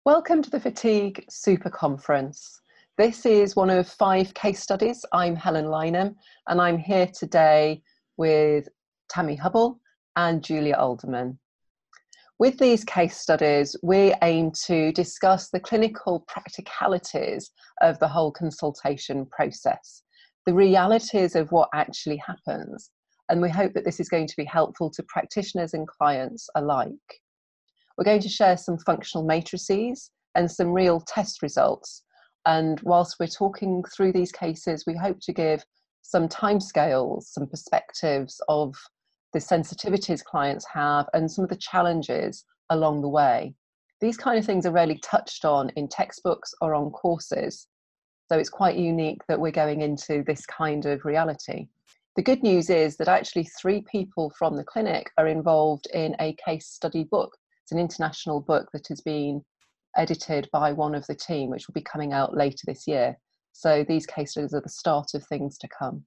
Welcome to the Fatigue Super Conference. This is one of 5 case studies. I'm Helen Lynham, and I'm here today with Tammy Hubble and Julia Alderman. With these case studies, we aim to discuss the clinical practicalities of the whole consultation process, the realities of what actually happens, and we hope that this is going to be helpful to practitioners and clients alike. We're going to share some functional matrices and some real test results. And whilst we're talking through these cases, we hope to give some timescales, some perspectives of the sensitivities clients have and some of the challenges along the way. These kind of things are rarely touched on in textbooks or on courses. So it's quite unique that we're going into this kind of reality. The good news is that actually 3 people from the clinic are involved in a case study book. It's an international book that has been edited by one of the team, which will be coming out later this year. So these case studies are the start of things to come.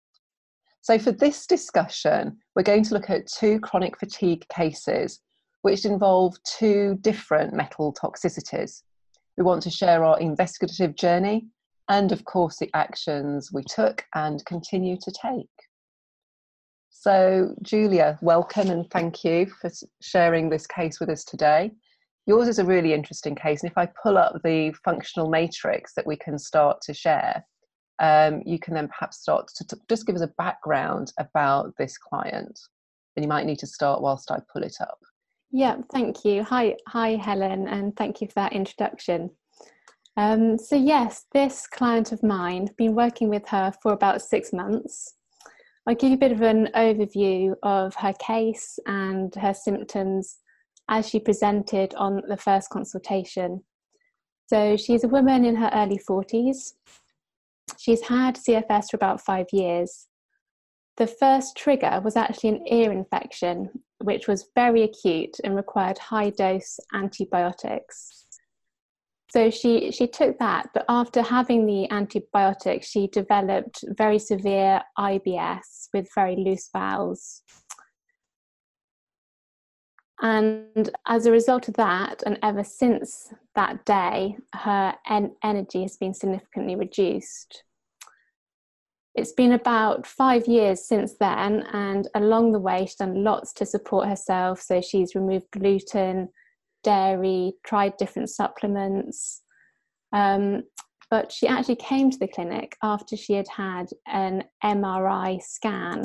So for this discussion, we're going to look at 2 chronic fatigue cases, which involve 2 different metal toxicities. We want to share our investigative journey and, of course, the actions we took and continue to take. So, Julia, welcome and thank you for sharing this case with us today. Yours is a really interesting case, and if I pull up the functional matrix that we can start to share, you can then perhaps start to just give us a background about this client. And you might need to start whilst I pull it up. Yeah, thank you. Hi, Helen, and thank you for that introduction. So yes, this client of mine, I've been working with her for about 6 months. I'll give you a bit of an overview of her case and her symptoms as she presented on the first consultation. So she's a woman in her early 40s. She's had CFS for about 5 years. The first trigger was actually an ear infection, which was very acute and required high-dose antibiotics. So she took that, but after having the antibiotics, she developed very severe IBS with very loose bowels. And as a result of that, and ever since that day, her energy has been significantly reduced. It's been about 5 years since then, and along the way, she's done lots to support herself. So she's removed gluten, dairy, tried different supplements, but she actually came to the clinic after she had had an MRI scan.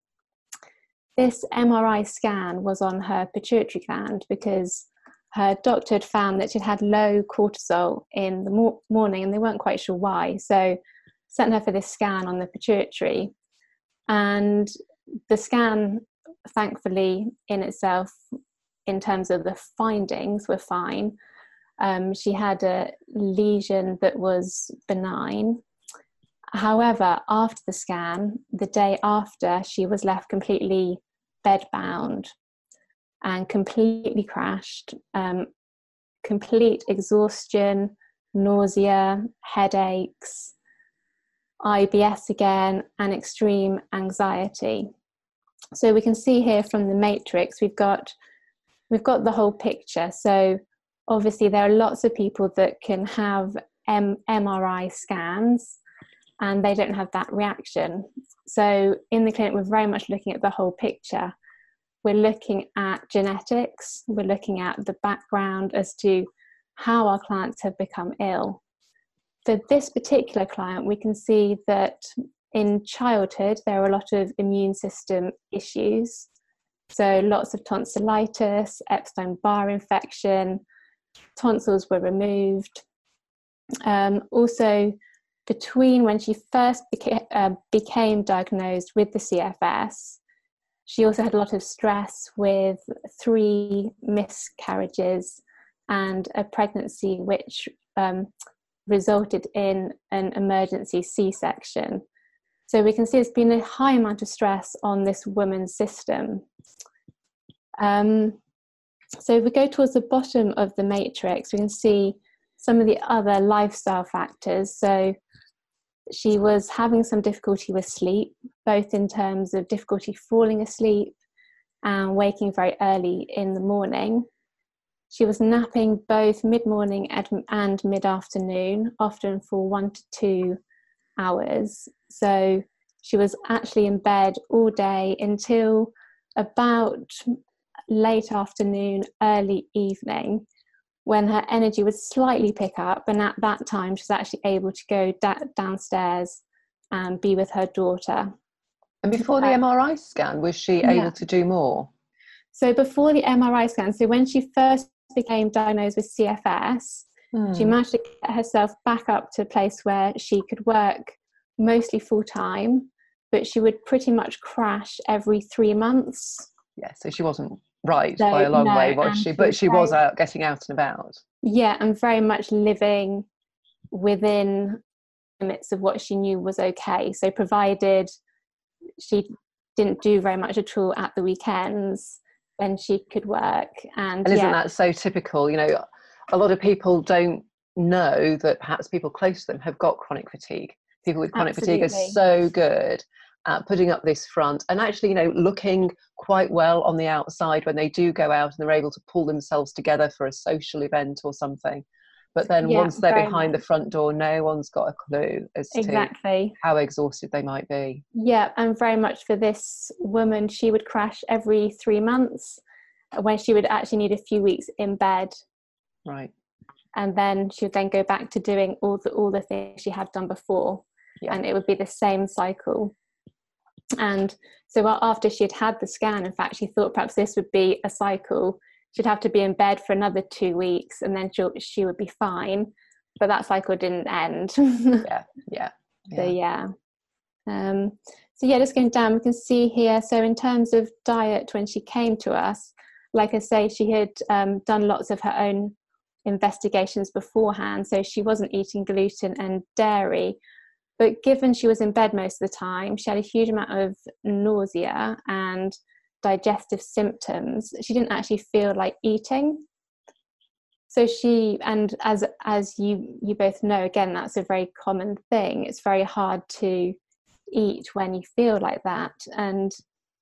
This MRI scan was on her pituitary gland because her doctor had found that she'd had low cortisol in the morning and they weren't quite sure why, so sent her for this scan on the pituitary. And the scan, thankfully, in itself, in terms of the findings, were fine. She had a lesion that was benign. However, after the scan, the day after, she was left completely bedbound and completely crashed. Complete exhaustion, nausea, headaches, IBS again, and extreme anxiety. So we can see here from the matrix, we've got the whole picture. So obviously there are lots of people that can have MRI scans and they don't have that reaction. So in the clinic, we're very much looking at the whole picture. We're looking at genetics, we're looking at the background as to how our clients have become ill. For this particular client, we can see that in childhood, there are a lot of immune system issues. So lots of tonsillitis, Epstein-Barr infection, tonsils were removed. Also, between when she first became diagnosed with the CFS, she also had a lot of stress with 3 miscarriages and a pregnancy which resulted in an emergency C-section. So we can see there's been a high amount of stress on this woman's system. So if we go towards the bottom of the matrix, we can see some of the other lifestyle factors. So she was having some difficulty with sleep, both in terms of difficulty falling asleep and waking very early in the morning. She was napping both mid-morning and mid-afternoon, often for 1 to 2 hours. So she was actually in bed all day until about late afternoon, early evening, when her energy would slightly pick up. And at that time, she was actually able to go downstairs and be with her daughter. And before the MRI scan, was she able to do more? So before the MRI scan, so when she first became diagnosed with CFS, she managed to get herself back up to a place where she could work mostly full time, but she would pretty much crash every 3 months. Yeah, so she wasn't right by a long way, was she? But she was out, getting out and about. Yeah, and very much living within limits of what she knew was okay. So provided she didn't do very much at all at the weekends, then she could work. And isn't that so typical? You know, a lot of people don't know that perhaps people close to them have got chronic fatigue. People with chronic fatigue are so good at putting up this front and actually, you know, looking quite well on the outside when they do go out and they're able to pull themselves together for a social event or something. But then once they're behind the front door, no one's got a clue as to how exhausted they might be. Yeah, and very much for this woman, she would crash every 3 months, when she would actually need a few weeks in bed. Right. And then she would then go back to doing all the things she had done before. Yeah. And it would be the same cycle. And so after she had the scan, in fact, she thought perhaps this would be a cycle. She'd have to be in bed for another 2 weeks and then she would be fine. But that cycle didn't end. Yeah. So just going down, we can see here, so in terms of diet, when she came to us, like I say, she had done lots of her own investigations beforehand, so she wasn't eating gluten and dairy. But given she was in bed most of the time, she had a huge amount of nausea and digestive symptoms. She didn't actually feel like eating. So and as you both know, again, that's a very common thing. It's very hard to eat when you feel like that. And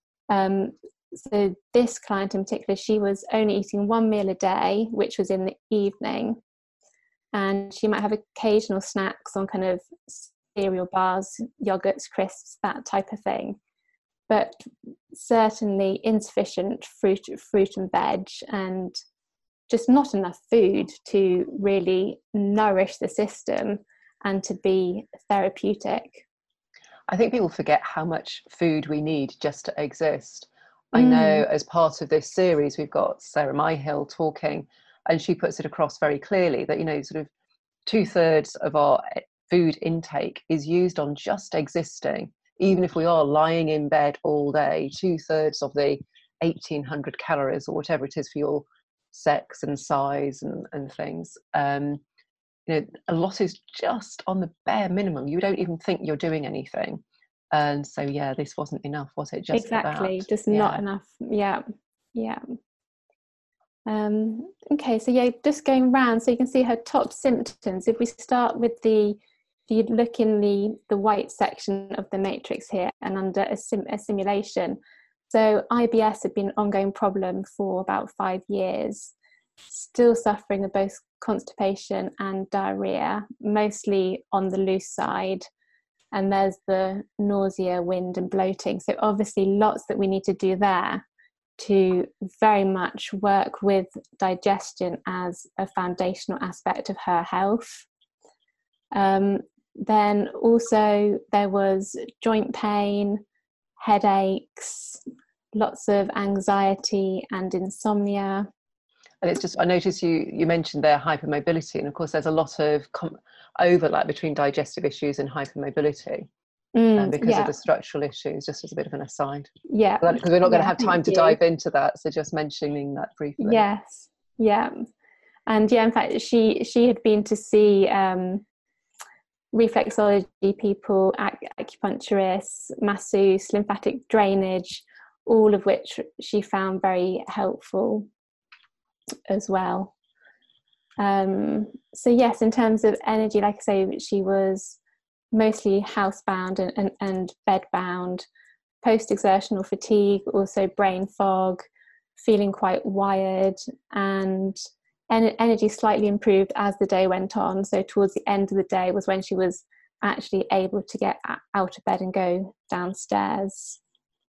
so this client in particular, she was only eating 1 meal a day, which was in the evening. And she might have occasional snacks on kind of cereal bars, yogurts, crisps, that type of thing. But certainly insufficient fruit and veg, and just not enough food to really nourish the system and to be therapeutic. I think people forget how much food we need just to exist. I know as part of this series, we've got Sarah Myhill talking, and she puts it across very clearly that, you know, sort of 2/3 of our food intake is used on just existing. Even if we are lying in bed all day, 2/3 of the 1,800 calories or whatever it is for your sex and size and things, you know, a lot is just on the bare minimum. You don't even think you're doing anything. And so, this wasn't enough, was it? Just exactly, just not enough. Yeah. Okay, so just going round, so you can see her top symptoms. If we start with if you look in the white section of the matrix here and under a simulation. So IBS had been an ongoing problem for about 5 years, still suffering of both constipation and diarrhea, mostly on the loose side. And there's the nausea, wind and bloating. So obviously lots that we need to do there to very much work with digestion as a foundational aspect of her health. Then also there was joint pain, headaches, lots of anxiety and insomnia. And it's just, I noticed you mentioned there hypermobility, and of course there's a lot of overlap between digestive issues and hypermobility because of the structural issues, just as a bit of an aside. Yeah. Because we're not going to have time to dive into that, so just mentioning that briefly. Yes, yeah. And in fact, she had been to see reflexology people, acupuncturists, masseuse, lymphatic drainage, all of which she found very helpful as well. So yes, in terms of energy, like I say, she was mostly housebound and bedbound, post-exertional fatigue, also brain fog, feeling quite wired, and energy slightly improved as the day went on. So towards the end of the day was when she was actually able to get out of bed and go downstairs.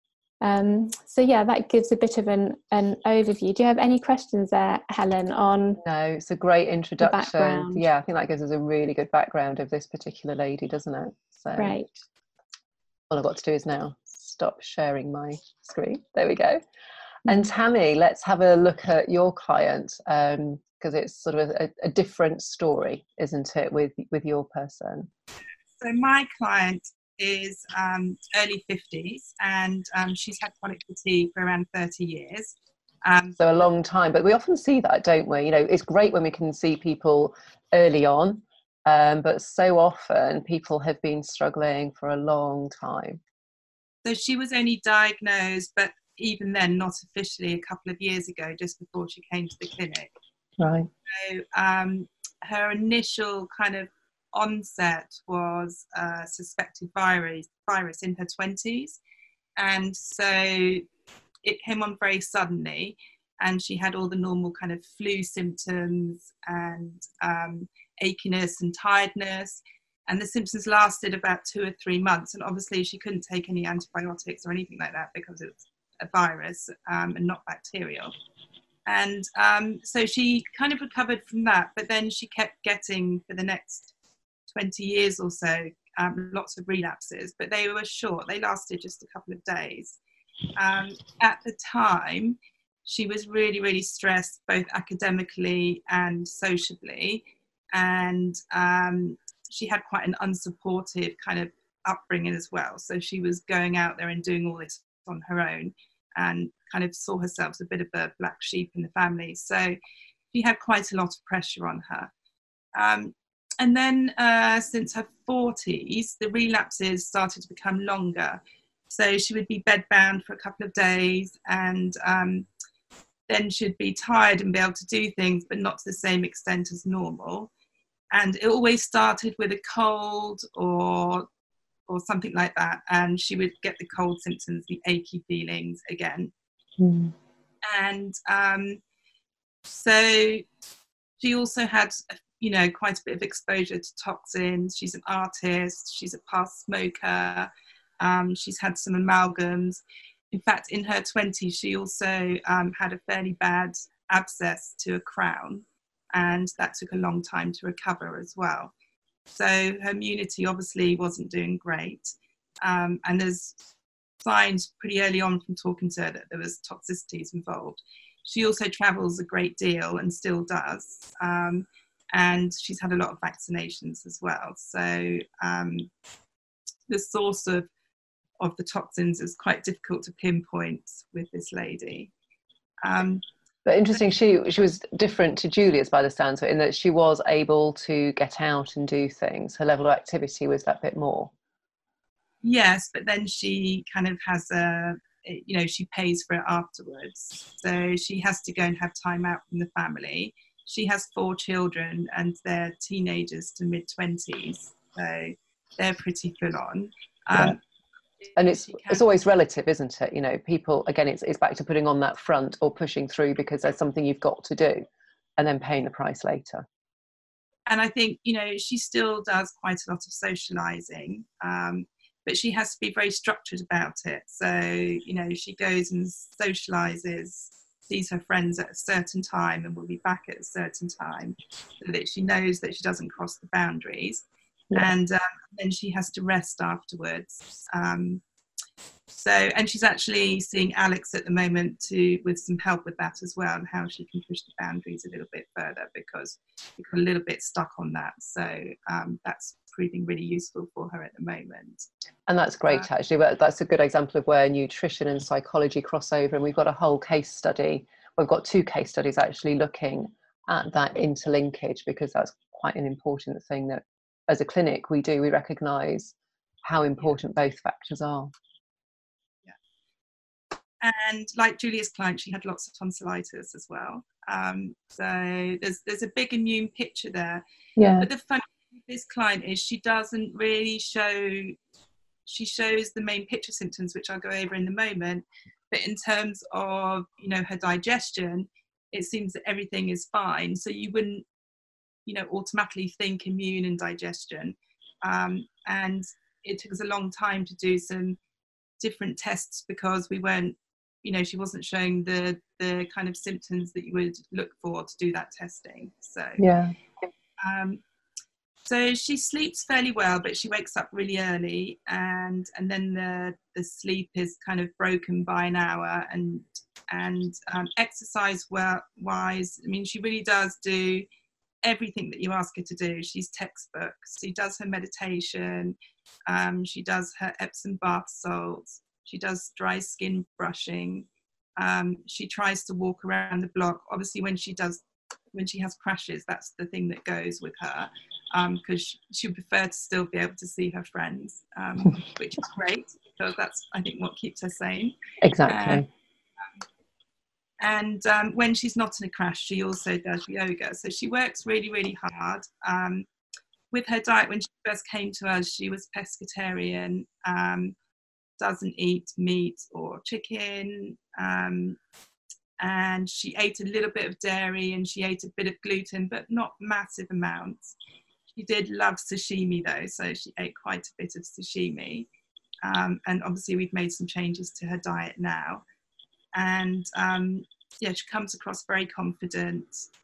So yeah, that gives a bit of an overview. Do you have any questions there, Helen, on? No, it's a great introduction. Yeah, I think that gives us a really good background of this particular lady, doesn't it? So great. All I've got to do is now stop sharing my screen. There we go. And Tammy, let's have a look at your client, because it's sort of a different story, isn't it, with your person? So my client is early 50s, and she's had chronic fatigue for around 30 years. So a long time, but we often see that, don't we? You know, it's great when we can see people early on, but so often people have been struggling for a long time. So she was only diagnosed, but even then not officially, a couple of years ago, just before she came to the clinic. Right. So her initial kind of onset was a suspected virus in her 20s, and so it came on very suddenly, and she had all the normal kind of flu symptoms and achiness and tiredness, and the symptoms lasted about 2 or 3 months, and obviously she couldn't take any antibiotics or anything like that because it's a virus and not bacterial. And so she kind of recovered from that, but then she kept getting, for the next 20 years or so, lots of relapses, but they were short. They lasted just a couple of days. At the time, she was really, really stressed, both academically and sociably. And she had quite an unsupportive kind of upbringing as well. So she was going out there and doing all this on her own, and kind of saw herself as a bit of a black sheep in the family. So she had quite a lot of pressure on her. And then since her 40s, the relapses started to become longer. So she would be bedbound for a couple of days, and then she'd be tired and be able to do things, but not to the same extent as normal. And it always started with a cold or something like that, and she would get the cold symptoms, the achy feelings again. And so she also had, you know, quite a bit of exposure to toxins. She's an artist, she's a past smoker, she's had some amalgams. In fact, in her 20s, she also had a fairly bad abscess to a crown, and that took a long time to recover as well. So her immunity obviously wasn't doing great. And there's signs pretty early on from talking to her that there was toxicities involved. She also travels a great deal and still does. And she's had a lot of vaccinations as well. So the source of the toxins is quite difficult to pinpoint with this lady. But interesting, she was different to Julia's by the sounds of it, in that she was able to get out and do things. Her level of activity was that bit more. Yes, but then she kind of has she pays for it afterwards. So she has to go and have time out from the family. She has 4 children, and they're teenagers to mid-20s. So they're pretty full on. Yeah. And it's always relative, isn't it? You know, people, again, it's back to putting on that front or pushing through because there's something you've got to do, and then paying the price later. And I think, you know, she still does quite a lot of socialising, but she has to be very structured about it. So, you know, she goes and socialises, sees her friends at a certain time and will be back at a certain time, so that she knows that she doesn't cross the boundaries. Yeah. And then she has to rest afterwards. And she's actually seeing Alex at the moment with some help with that as well, and how she can push the boundaries a little bit further, because we got a little bit stuck on that. So that's proving really useful for her at the moment. And that's great, actually. But that's a good example of where nutrition and psychology cross over. And we've got a whole case study. We've got 2 case studies actually looking at that interlinkage, because that's quite an important thing that as a clinic we recognise how important both factors are. And like Julia's client, she had lots of tonsillitis as well. So there's a big immune picture there. Yeah. But the funny thing with this client is she doesn't really she shows the main picture symptoms, which I'll go over in a moment. But in terms of, you know, her digestion, it seems that everything is fine. So you wouldn't, automatically think immune and digestion. And it took us a long time to do some different tests because we weren't, she wasn't showing the kind of symptoms that you would look for to do that testing. So yeah. So she sleeps fairly well, but she wakes up really early, and then the sleep is kind of broken by an hour. And exercise wise, I mean, she really does do everything that you ask her to do. She's textbook. She does her meditation, she does her Epsom bath salts, she does dry skin brushing, she tries to walk around the block. Obviously when she has crashes, that's the thing that goes with her, because she would prefer to still be able to see her friends, which is great, because that's, I think, what keeps her sane. Exactly. And when she's not in a crash, she also does yoga. So she works really, really hard. With her diet, when she first came to us, she was pescatarian, doesn't eat meat or chicken, and she ate a little bit of dairy and she ate a bit of gluten, but not massive amounts. She did love sashimi though, so she ate quite a bit of sashimi. And obviously we've made some changes to her diet now. And yeah, she comes across very confident,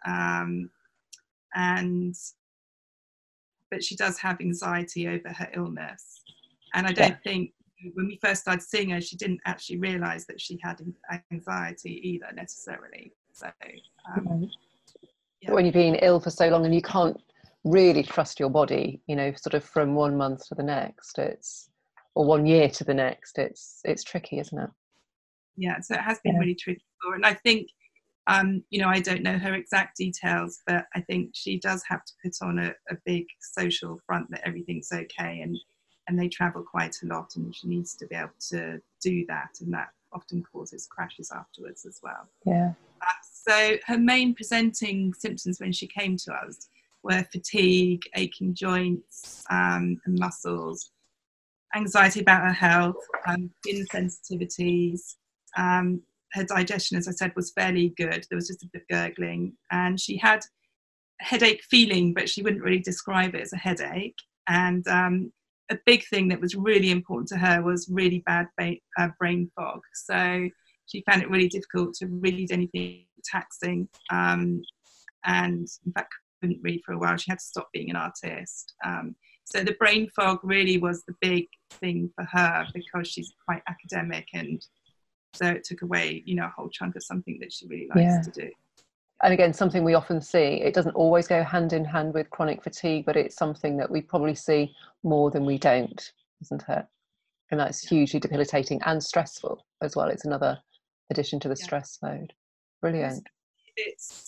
but she does have anxiety over her illness. And I don't think when we first started seeing her, she didn't actually realise that she had anxiety either necessarily. So when you've been ill for so long and you can't really trust your body, sort of from 1 month to the next, or 1 year to the next, it's tricky, isn't it? Yeah, so it has been really tricky for her. And I think, I don't know her exact details, but I think she does have to put on a big social front that everything's okay, and they travel quite a lot, and she needs to be able to do that, and that often causes crashes afterwards as well. Yeah. So her main presenting symptoms when she came to us were fatigue, aching joints and muscles, anxiety about her health, skin sensitivities. Her digestion, as I said, was fairly good. There was just a bit of gurgling, and she had a headache feeling, but she wouldn't really describe it as a headache. And a big thing that was really important to her was really bad brain fog. So she found it really difficult to read anything taxing, and in fact couldn't read for a while. She had to stop being an artist. So the brain fog really was the big thing for her, because she's quite academic, and so it took away, a whole chunk of something that she really likes to do. And again, something we often see, it doesn't always go hand in hand with chronic fatigue, but it's something that we probably see more than we don't, isn't it? And that's hugely debilitating and stressful as well. It's another addition to the stress load. Brilliant. It's,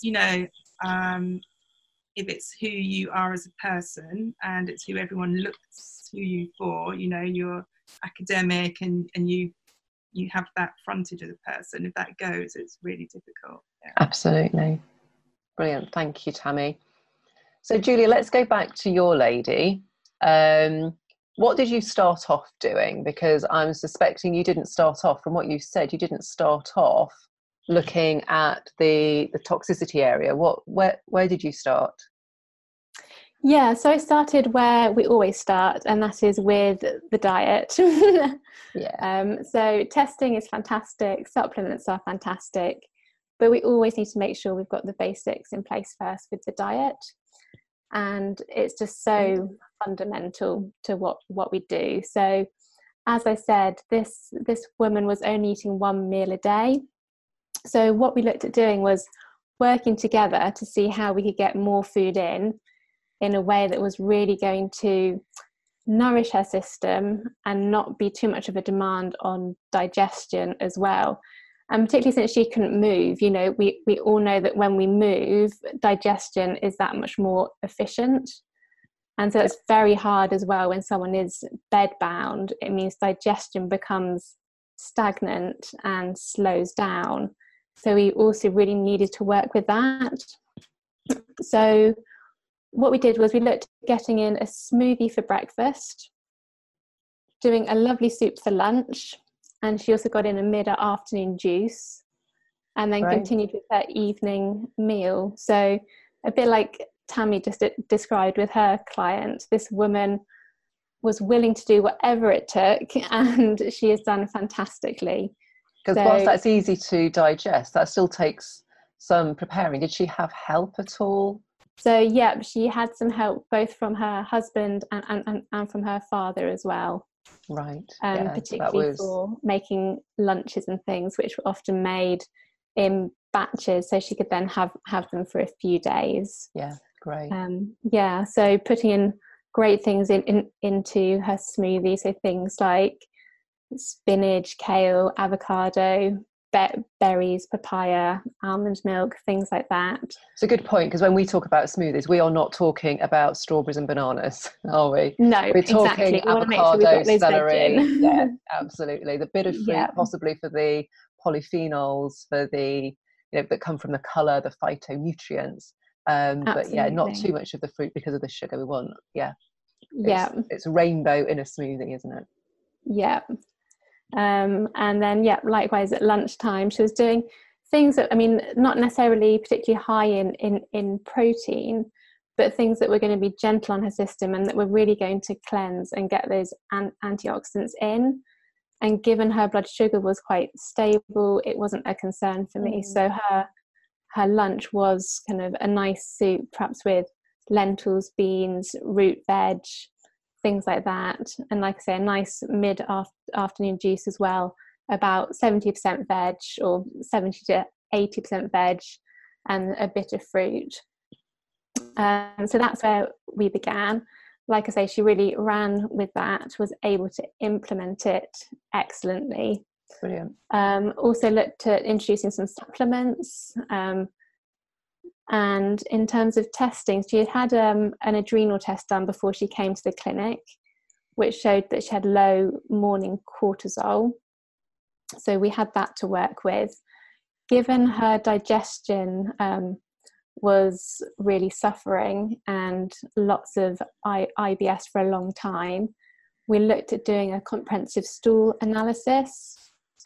if it's who you are as a person, and it's who everyone looks to you for, you're academic and you have that frontage of the person. If that goes, it's really difficult. Yeah. Absolutely. Brilliant. Thank you, Tammy. So Julia, let's go back to your lady. What did you start off doing? Because I'm suspecting you didn't start off, from what you said, you didn't start off looking at the toxicity area. Where did you start? Yeah, so I started where we always start, and that is with the diet. So testing is fantastic, supplements are fantastic, but we always need to make sure we've got the basics in place first with the diet. And it's just so fundamental to what we do. So as I said, this woman was only eating 1 meal a day. So what we looked at doing was working together to see how we could get more food in a way that was really going to nourish her system and not be too much of a demand on digestion as well. And particularly since she couldn't move, we all know that when we move, digestion is that much more efficient. And so it's very hard as well when someone is bedbound. It means digestion becomes stagnant and slows down. So we also really needed to work with that. So what we did was we looked at getting in a smoothie for breakfast, doing a lovely soup for lunch, and she also got in a mid-afternoon juice. and then Right. continued with her evening meal. So a bit like Tammy just described with her client, this woman was willing to do whatever it took, and she has done fantastically. Because whilst that's easy to digest, that still takes some preparing. Did she have help at all? So yeah, she had some help both from her husband and from her father as well. Right. Particularly for making lunches and things, which were often made in batches, so she could then have them for a few days. Yeah, great. So putting in great things into her smoothie, so things like spinach, kale, avocado, berries, papaya, almond milk, things like that. It's a good point, because when we talk about smoothies, we are not talking about strawberries and bananas, are we? No, we're talking exactly. avocado, celery. Yeah, absolutely. The bit of fruit, Yeah. possibly for the polyphenols, for the that come from the colour, the phytonutrients. But yeah, not too much of the fruit because of the sugar we want. Yeah. It's a rainbow in a smoothie, isn't it? Yeah. And then likewise at lunchtime she was doing things that, I mean, not necessarily particularly high in protein, but things that were going to be gentle on her system and that were really going to cleanse and get those antioxidants in. And given her blood sugar was quite stable, it wasn't a concern for me. So her lunch was kind of a nice soup, perhaps with lentils, beans, root veg, things like that. And like I say, a nice mid-afternoon juice as well, about 70% veg or 70 to 80% veg and a bit of fruit. So that's where we began. Like I say, she really ran with that, was able to implement it excellently. Brilliant. Also looked at introducing some supplements. And in terms of testing, she had an adrenal test done before she came to the clinic, which showed that she had low morning cortisol. So we had that to work with. Given her digestion was really suffering and lots of IBS for a long time, we looked at doing a comprehensive stool analysis.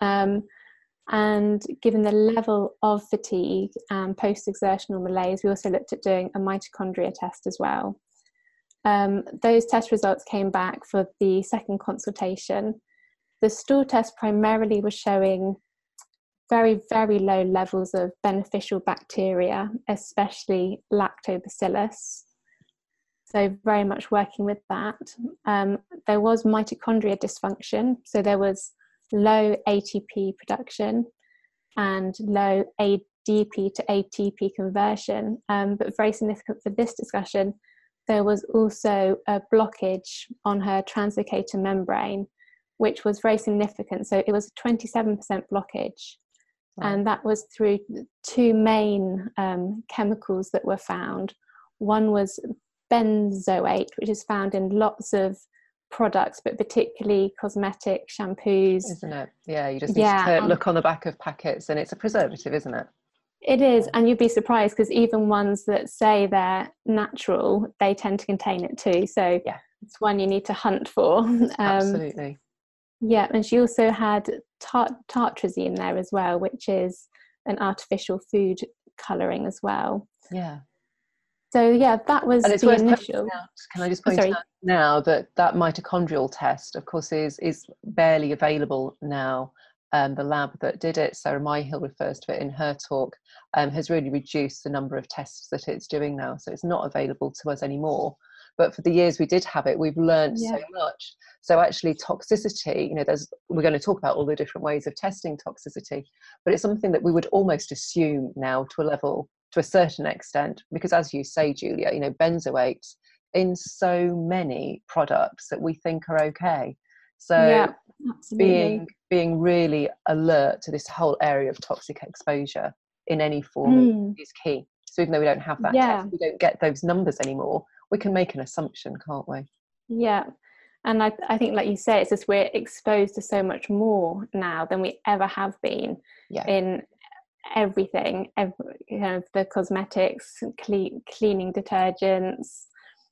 And given the level of fatigue and post-exertional malaise, we also looked at doing a mitochondria test as well. Those test results came back for the second consultation. The stool test primarily was showing very, very low levels of beneficial bacteria, especially lactobacillus. So very much working with that. There was mitochondria dysfunction. So there was low ATP production and low ADP to ATP conversion. But very significant for this discussion, there was also a blockage on her translocator membrane, which was very significant. So it was a 27% blockage. Wow. And that was through two main chemicals that were found. One was benzoate, which is found in lots of products, but particularly cosmetic shampoos. Isn't it? Yeah, you just need to look on the back of packets and it's a preservative, isn't it? It is, and you'd be surprised because even ones that say they're natural, they tend to contain it too. So yeah, it's one you need to hunt for. Absolutely. Yeah, and she also had tartrazine there as well, which is an artificial food colouring as well. Yeah. So yeah, that was the initial. Can I just point out now that mitochondrial test, of course, is barely available now. The lab that did it, Sarah Myhill refers to it in her talk, has really reduced the number of tests that it's doing now. So it's not available to us anymore. But for the years we did have it, we've learned so much. So actually toxicity, we're going to talk about all the different ways of testing toxicity, but it's something that we would almost assume now to a certain extent, because as you say, Julia, benzoates in so many products that we think are okay. So being really alert to this whole area of toxic exposure in any form is key. So even though we don't have that test, we don't get those numbers anymore, we can make an assumption, can't we? Yeah. And I think, like you say, it's just we're exposed to so much more now than we ever have been in everything, the cosmetics, cleaning detergents,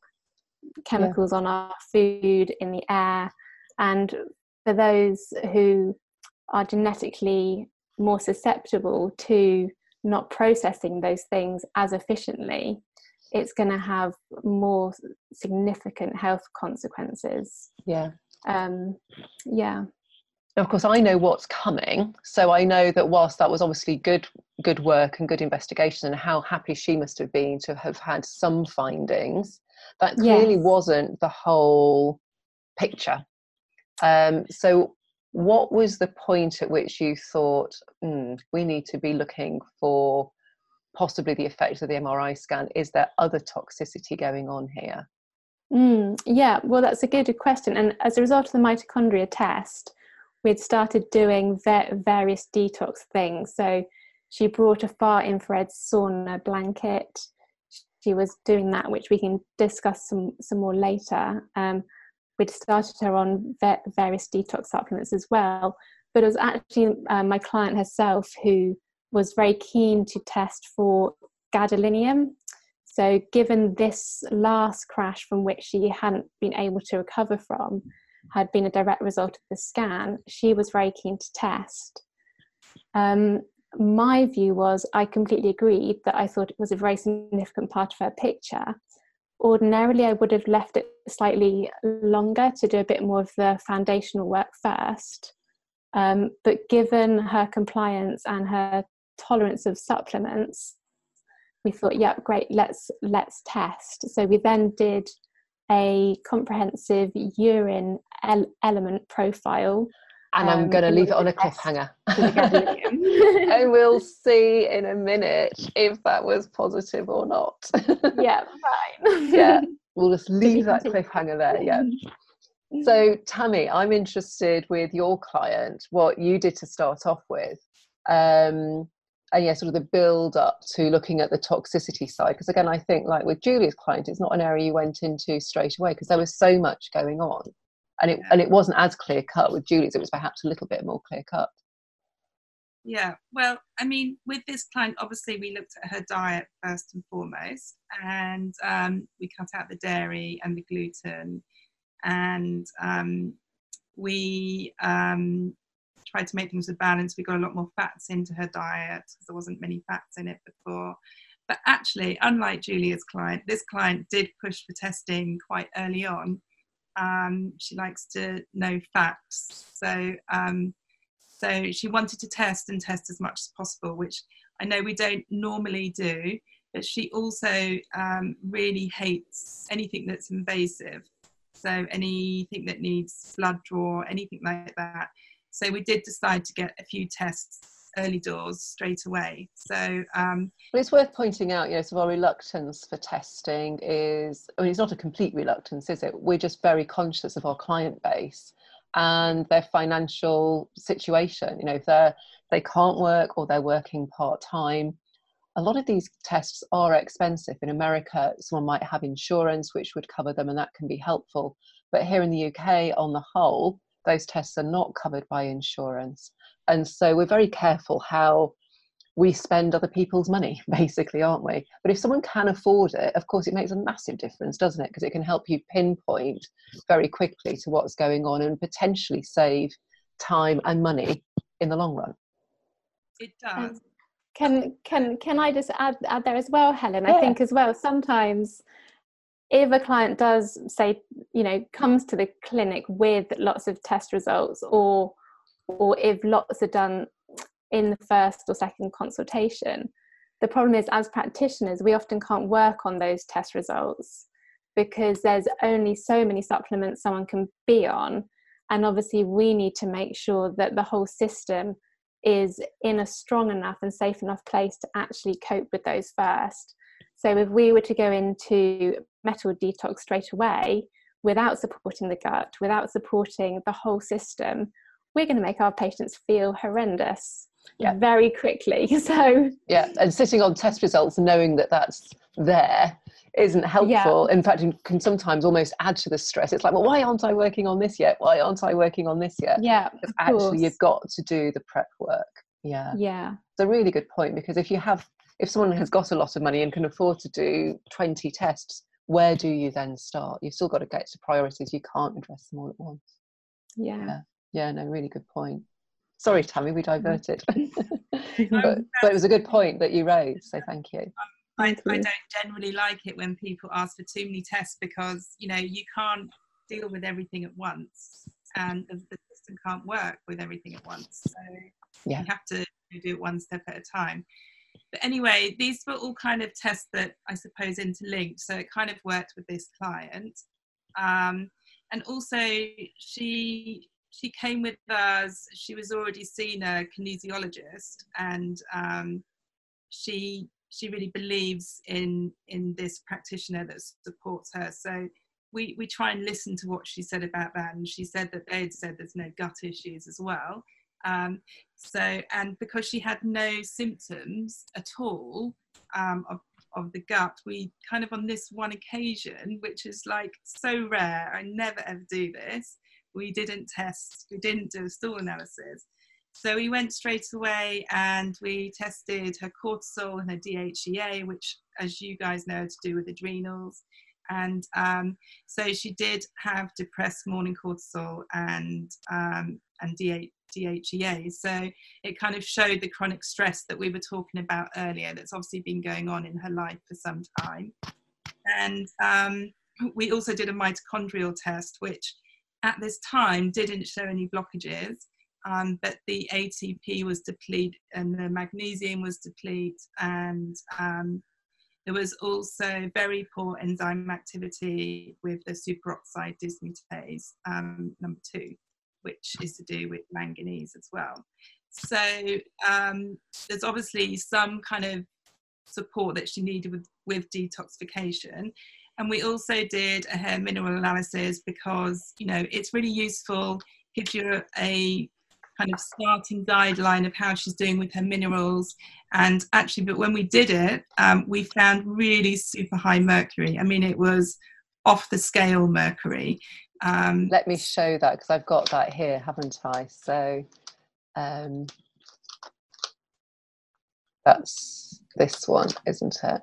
chemicals on our food, in the air. And for those who are genetically more susceptible to not processing those things as efficiently, it's going to have more significant health consequences. Yeah. Yeah. Of course, I know what's coming, so I know that whilst that was obviously good work and good investigation, and how happy she must have been to have had some findings, that clearly Yes. wasn't the whole picture. So what was the point at which you thought, we need to be looking for possibly the effect of the MRI scan? Is there other toxicity going on here? Yeah, well, that's a good question. And as a result of the mitochondria test, we'd started doing various detox things. So she brought a far infrared sauna blanket. She was doing that, which we can discuss some more later. We'd started her on various detox supplements as well. But it was actually my client herself who was very keen to test for gadolinium. So given this last crash from which she hadn't been able to recover from had been a direct result of the scan, she was very keen to test. My view was, I completely agreed that I thought it was a very significant part of her picture. Ordinarily, I would have left it slightly longer to do a bit more of the foundational work first. But given her compliance and her tolerance of supplements, we thought, yeah, great, let's test. So we then did a comprehensive urine element profile. And I'm going to leave it on a cliffhanger. And we'll see in a minute if that was positive or not. Yeah, fine. Yeah, we'll just leave that cliffhanger there. Yeah. So Tammy, I'm interested with your client, what you did to start off with. And yeah, sort of the build up to looking at the toxicity side. Because again, I think like with Julia's client, it's not an area you went into straight away because there was so much going on. And it wasn't as clear cut. With Julie's, it was perhaps a little bit more clear cut. Yeah, well, I mean, with this client, obviously we looked at her diet first and foremost, and we cut out the dairy and the gluten, and we tried to make things a balance. We got a lot more fats into her diet because there wasn't many fats in it before. But actually, unlike Julia's client, this client did push for testing quite early on. She likes to know facts. So she wanted to test as much as possible, which I know we don't normally do, but she also really hates anything that's invasive. So anything that needs blood draw, anything like that. So we did decide to get a few tests early doors straight away. So but it's worth pointing out, sort of our reluctance for testing is, I mean, it's not a complete reluctance, is it? We're just very conscious of our client base and their financial situation. If they can't work or they're working part-time, a lot of these tests are expensive. In America, someone might have insurance which would cover them, and that can be helpful. But here in the UK, on the whole, those tests are not covered by insurance. And so we're very careful how we spend other people's money, basically, aren't we? But if someone can afford it, of course, it makes a massive difference, doesn't it? Because it can help you pinpoint very quickly to what's going on and potentially save time and money in the long run. It does. Can I just add there as well, Helen? Yeah. I think as well, sometimes if a client does say, comes to the clinic with lots of test results, or if lots are done in the first or second consultation, the problem is, as practitioners, we often can't work on those test results because there's only so many supplements someone can be on. And obviously we need to make sure that the whole system is in a strong enough and safe enough place to actually cope with those first. So if we were to go into metal detox straight away without supporting the gut, without supporting the whole system, we're going to make our patients feel horrendous very quickly. So and sitting on test results knowing that that's there isn't helpful. In fact, it can sometimes almost add to the stress. It's like, well, why aren't I working on this yet? Why aren't I working on this yet? Because actually you've got to do the prep work. It's a really good point, because if someone has got a lot of money and can afford to do 20 tests, where do you then start? You've still got to get to priorities. You can't address them all at once. No, Really good point. Sorry, Tammy, we diverted. I, but it was a good point that you raised, so thank you. I don't generally like it when people ask for too many tests, because you can't deal with everything at once, and the system can't work with everything at once. So you have to do it one step at a time. But anyway, these were all kind of tests that I suppose interlinked. So it kind of worked with this client. And also she came with us. She was already seen a kinesiologist, and she really believes in this practitioner that supports her. So we try and listen to what she said about that, and she said that they had said there's no gut issues as well. And because she had no symptoms at all of the gut, we kind of, on this one occasion, which is like so rare, I never ever do this, we didn't do a stool analysis. So we went straight away and we tested her cortisol and her DHEA, which, as you guys know, to do with adrenals. And so she did have depressed morning cortisol and DHEA. So it kind of showed the chronic stress that we were talking about earlier, that's obviously been going on in her life for some time. And we also did a mitochondrial test, which at this time didn't show any blockages, but the ATP was depleted and the magnesium was depleted, and there was also very poor enzyme activity with the superoxide dismutase number 2, which is to do with manganese as well. So there's obviously some kind of support that she needed with detoxification. And we also did a hair mineral analysis, because it's really useful, gives you a kind of starting guideline of how she's doing with her minerals. And actually, but when we did it, we found really super high mercury. I mean, it was off the scale mercury. Let me show that, because I've got that here, haven't I? So that's this one, isn't it?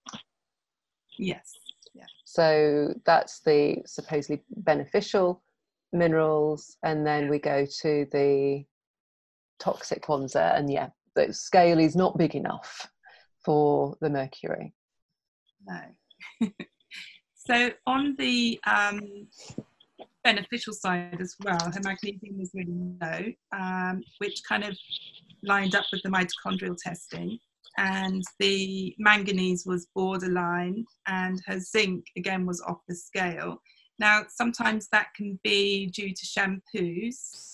Yes. Yeah. So that's the supposedly beneficial minerals, and then we go to the toxic ones there, and the scale is not big enough for the mercury. No. So on the beneficial side as well, her magnesium was really low, which kind of lined up with the mitochondrial testing, and the manganese was borderline, and her zinc again was off the scale. Now sometimes that can be due to shampoos.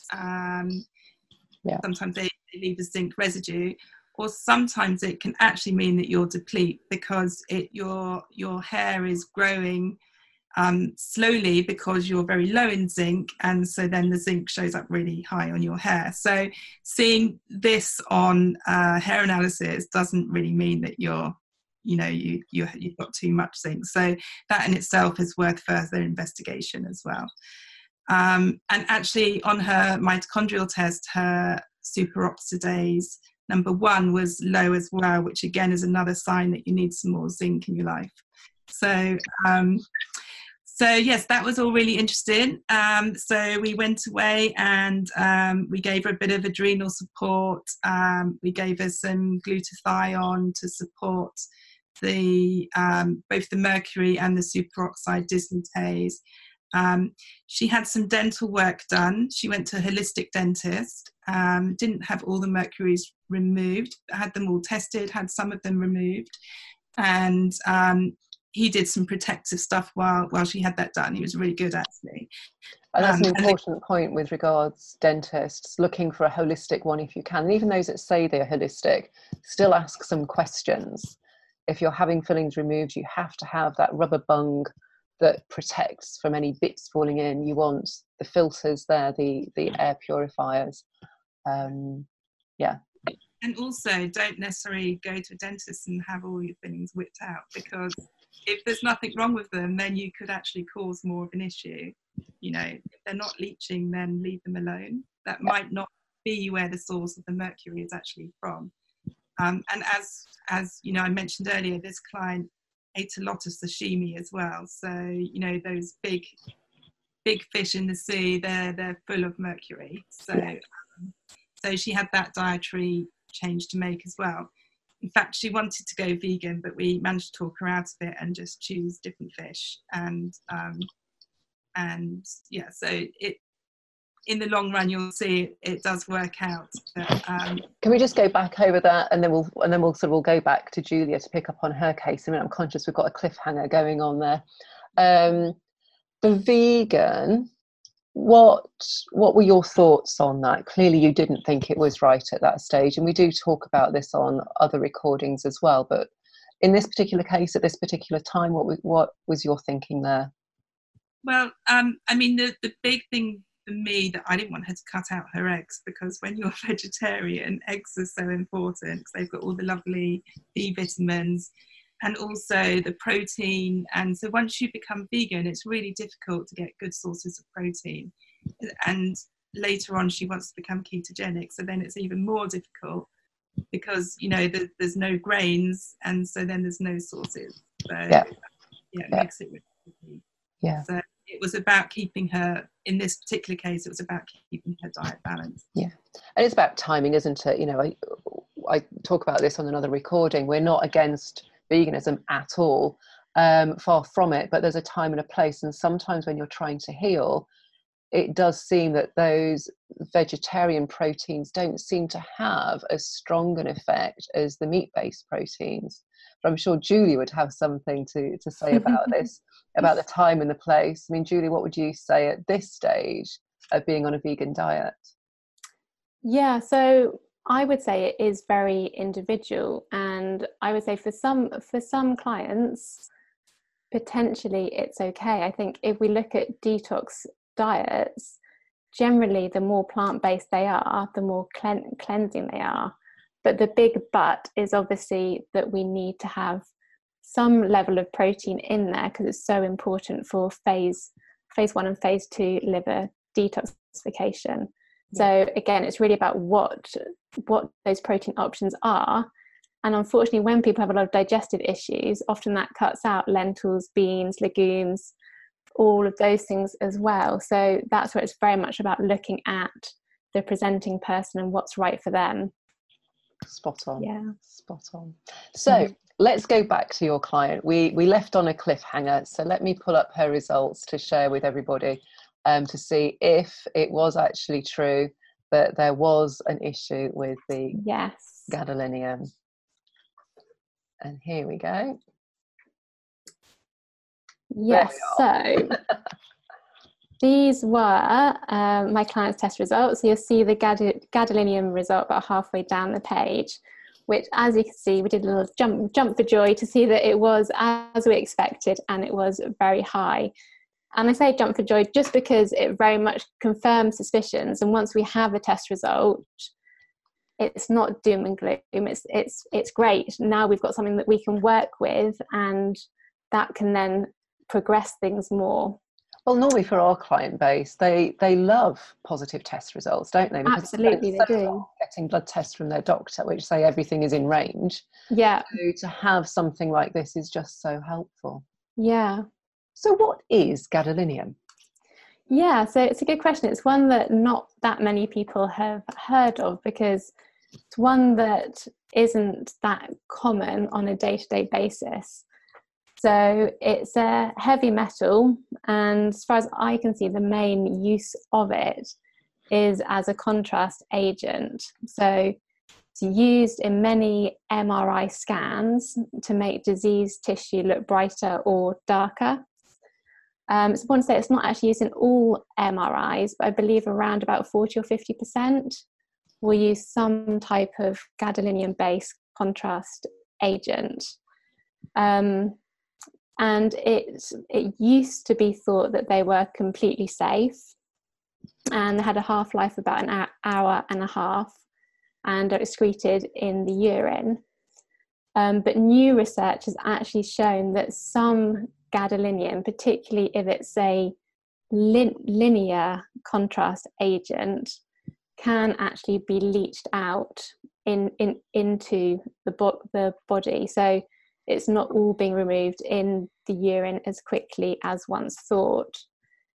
Sometimes they leave a zinc residue, or sometimes it can actually mean that you're deplete, because your hair is growing slowly because you're very low in zinc, and so then the zinc shows up really high on your hair. So seeing this on hair analysis doesn't really mean that you've got too much zinc. So that in itself is worth further investigation as well. And actually on her mitochondrial test, her superoxidase number 1 was low as well, which again is another sign that you need some more zinc in your life. So yes, that was all really interesting. So we went away and we gave her a bit of adrenal support. We gave her some glutathione to support the both the mercury and the superoxide dismutase. She had some dental work done. She went to a holistic dentist, didn't have all the mercuries removed, had them all tested, had some of them removed, and he did some protective stuff while she had that done. He was really good, actually. And that's an important point with regards dentists, looking for a holistic one if you can. And even those that say they're holistic, still ask some questions. If you're having fillings removed, you have to have that rubber bung that protects from any bits falling in. You want the filters there, the air purifiers. And also, don't necessarily go to a dentist and have all your fillings whipped out, because if there's nothing wrong with them, then you could actually cause more of an issue. If they're not leaching, then leave them alone. That might not be where the source of the mercury is actually from. And as I mentioned earlier, this client ate a lot of sashimi as well. So those big fish in the sea, they're full of mercury. So So she had that dietary change to make as well. In fact, she wanted to go vegan, but we managed to talk her out of it and just choose different fish. And yeah, so it, in the long run, you'll see it does work out. But, can we just go back over that, and then we'll go back to Julia to pick up on her case. I mean, I'm conscious we've got a cliffhanger going on there. The vegan, what were your thoughts on that? Clearly you didn't think it was right at that stage, and we do talk about this on other recordings as well, but in this particular case, at this particular time, what was your thinking there? Well, I mean, the big thing for me, that I didn't want her to cut out her eggs, because when you're vegetarian, eggs are so important because they've got all the lovely B vitamins and also the protein. And so once you become vegan, it's really difficult to get good sources of protein. And later on, she wants to become ketogenic, so then it's even more difficult because, you know, there's no grains, and so then there's no sources. So it makes it really tricky. Yeah. So it was about keeping her, in this particular case, it was about keeping her diet balanced. Yeah, and it's about timing, isn't it? You know, I talk about this on another recording. We're not against veganism at all, far from it, but there's a time and a place, and sometimes when you're trying to heal, it does seem that those vegetarian proteins don't seem to have as strong an effect as the meat-based proteins. But I'm sure Julie would have something to say about this, about the time and the place. I mean, Julie, what would you say at this stage of being on a vegan diet? Yeah, so I would say it is very individual, and I would say for some clients, potentially it's okay. I think if we look at detox diets, generally the more plant-based they are, the more cleansing they are. But the big but is obviously that we need to have some level of protein in there, because it's so important for phase 1 and phase 2 liver detoxification. So again, it's really about what those protein options are. And unfortunately, when people have a lot of digestive issues, often that cuts out lentils, beans, legumes, all of those things as well. So that's where it's very much about looking at the presenting person and what's right for them. Spot on. Yeah. Spot on. So let's go back to your client. We left on a cliffhanger. So let me pull up her results to share with everybody, to see if it was actually true that there was an issue with the gadolinium. And here we go. Yes, so these were my client's test results. So you'll see the gadolinium result about halfway down the page, which, as you can see, we did a little jump for joy to see that it was as we expected, and it was very high. And I say jump for joy just because it very much confirms suspicions. And once we have a test result, it's not doom and gloom. It's great. Now we've got something that we can work with, and that can then progress things more. Well, normally for our client base, they love positive test results, don't they? Because absolutely, they do. Getting blood tests from their doctor, which say everything is in range. Yeah. So to have something like this is just so helpful. Yeah. So what is gadolinium? Yeah, so it's a good question. It's one that not that many people have heard of, because it's one that isn't that common on a day-to-day basis. So it's a heavy metal, and as far as I can see, the main use of it is as a contrast agent. So it's used in many MRI scans to make diseased tissue look brighter or darker. It's important to say it's not actually used in all MRIs, but I believe around about 40 or 50% will use some type of gadolinium-based contrast agent. And it used to be thought that they were completely safe, and they had a half-life about an hour and a half, and are excreted in the urine. But new research has actually shown that some gadolinium, particularly if it's a linear contrast agent, can actually be leached out into the body. So it's not all being removed in the urine as quickly as once thought.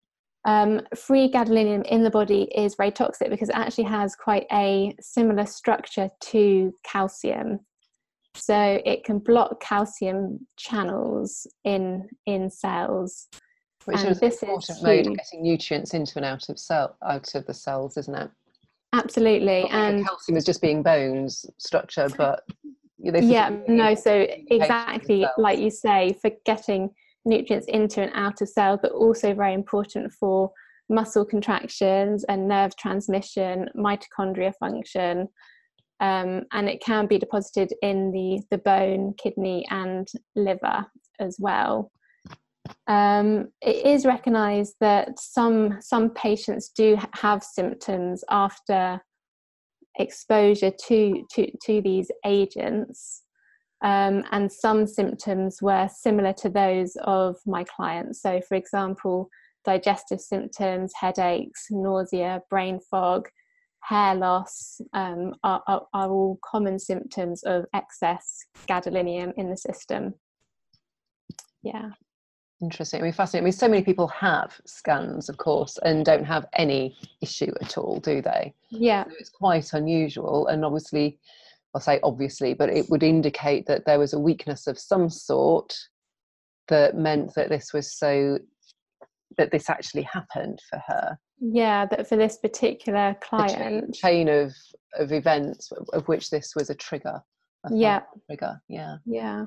Free gadolinium in the body is very toxic because it actually has quite a similar structure to calcium. So it can block calcium channels in cells. Which is an important mode of getting nutrients into and out of the cells, isn't it? Absolutely. And calcium is just being bones structure, but so exactly like you say, for getting nutrients into and out of cells, but also very important for muscle contractions and nerve transmission, mitochondria function, and it can be deposited in the bone, kidney and liver as well. It is recognised that some patients do have symptoms after exposure to these agents, and some symptoms were similar to those of my clients. So, for example, digestive symptoms, headaches, nausea, brain fog, hair loss are all common symptoms of excess gadolinium in the system. Yeah. Interesting. I mean, fascinating. I mean, so many people have scans, of course, and don't have any issue at all, do they? Yeah. So it's quite unusual, and obviously, I'll say obviously, but it would indicate that there was a weakness of some sort that meant that this actually happened for her. Yeah, that for this particular client. Chain of events of which this was a trigger. Yeah. Trigger. Yeah. Yeah.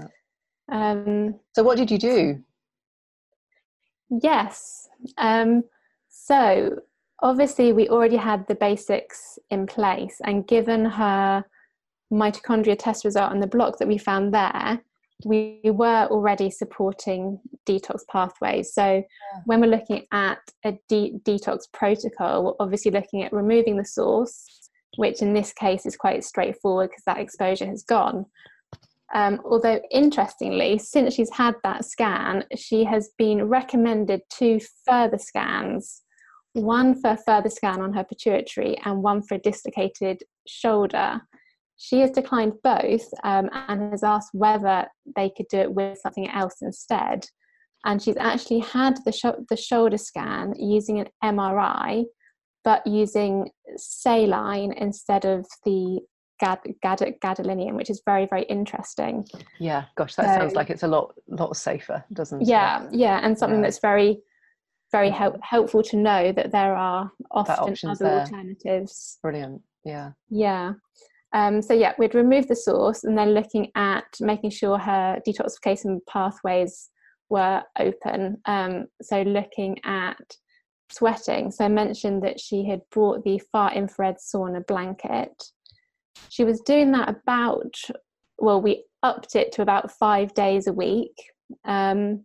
So what did you do? Yes. So obviously we already had the basics in place, and given her mitochondria test result and the block that we found there, we were already supporting detox pathways. So when we're looking at a detox protocol, we're obviously looking at removing the source, which in this case is quite straightforward because that exposure has gone. Although interestingly, since she's had that scan, she has been recommended 2 further scans, one for a further scan on her pituitary and one for a dislocated shoulder. She has declined both and has asked whether they could do it with something else instead. And she's actually had the shoulder scan using an MRI, but using saline instead of the gadolinium, which is very, very interesting. Yeah, gosh, that sounds like it's a lot safer, doesn't it? Yeah, and something that's very, very helpful to know that there are often other alternatives. Brilliant. Yeah. So we'd remove the source and then looking at making sure her detoxification pathways were open. So looking at sweating. So I mentioned that she had brought the far infrared sauna blanket. She was doing that we upped it to about 5 days a week. And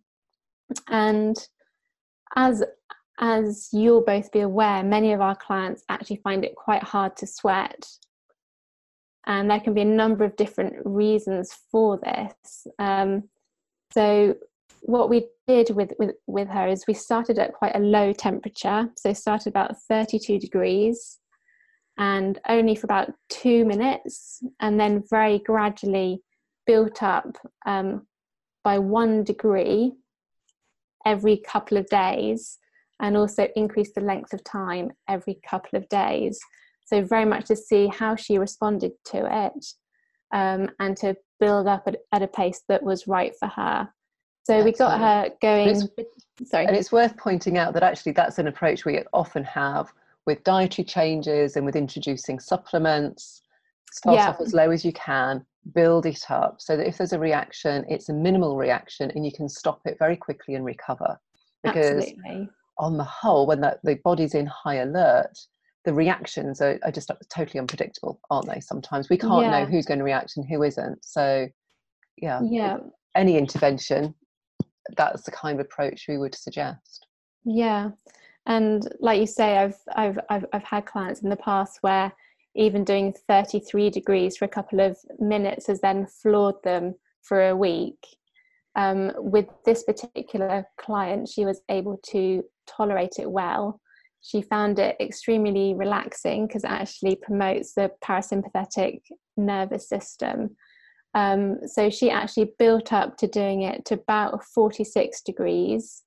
as you'll both be aware, many of our clients actually find it quite hard to sweat. And there can be a number of different reasons for this. So what we did with her is we started at quite a low temperature. So started about 32 degrees and only for about 2 minutes, and then very gradually built up by 1 degree every couple of days, and also increased the length of time every couple of days. So very much to see how she responded to it, and to build up at a pace that was right for her. So we got her going. And it's worth pointing out that actually that's an approach we often have with dietary changes and with introducing supplements. Start off as low as you can, build it up so that if there's a reaction, it's a minimal reaction and you can stop it very quickly and recover. Because on the whole, when the body's in high alert, the reactions are just totally unpredictable, aren't they? Sometimes we can't know who's going to react and who isn't. So any intervention, that's the kind of approach we would suggest. And like you say, I've had clients in the past where even doing 33 degrees for a couple of minutes has then floored them for a week. With this particular client, she was able to tolerate it well. She found it extremely relaxing because it actually promotes the parasympathetic nervous system. So she actually built up to doing it to about 46 degrees.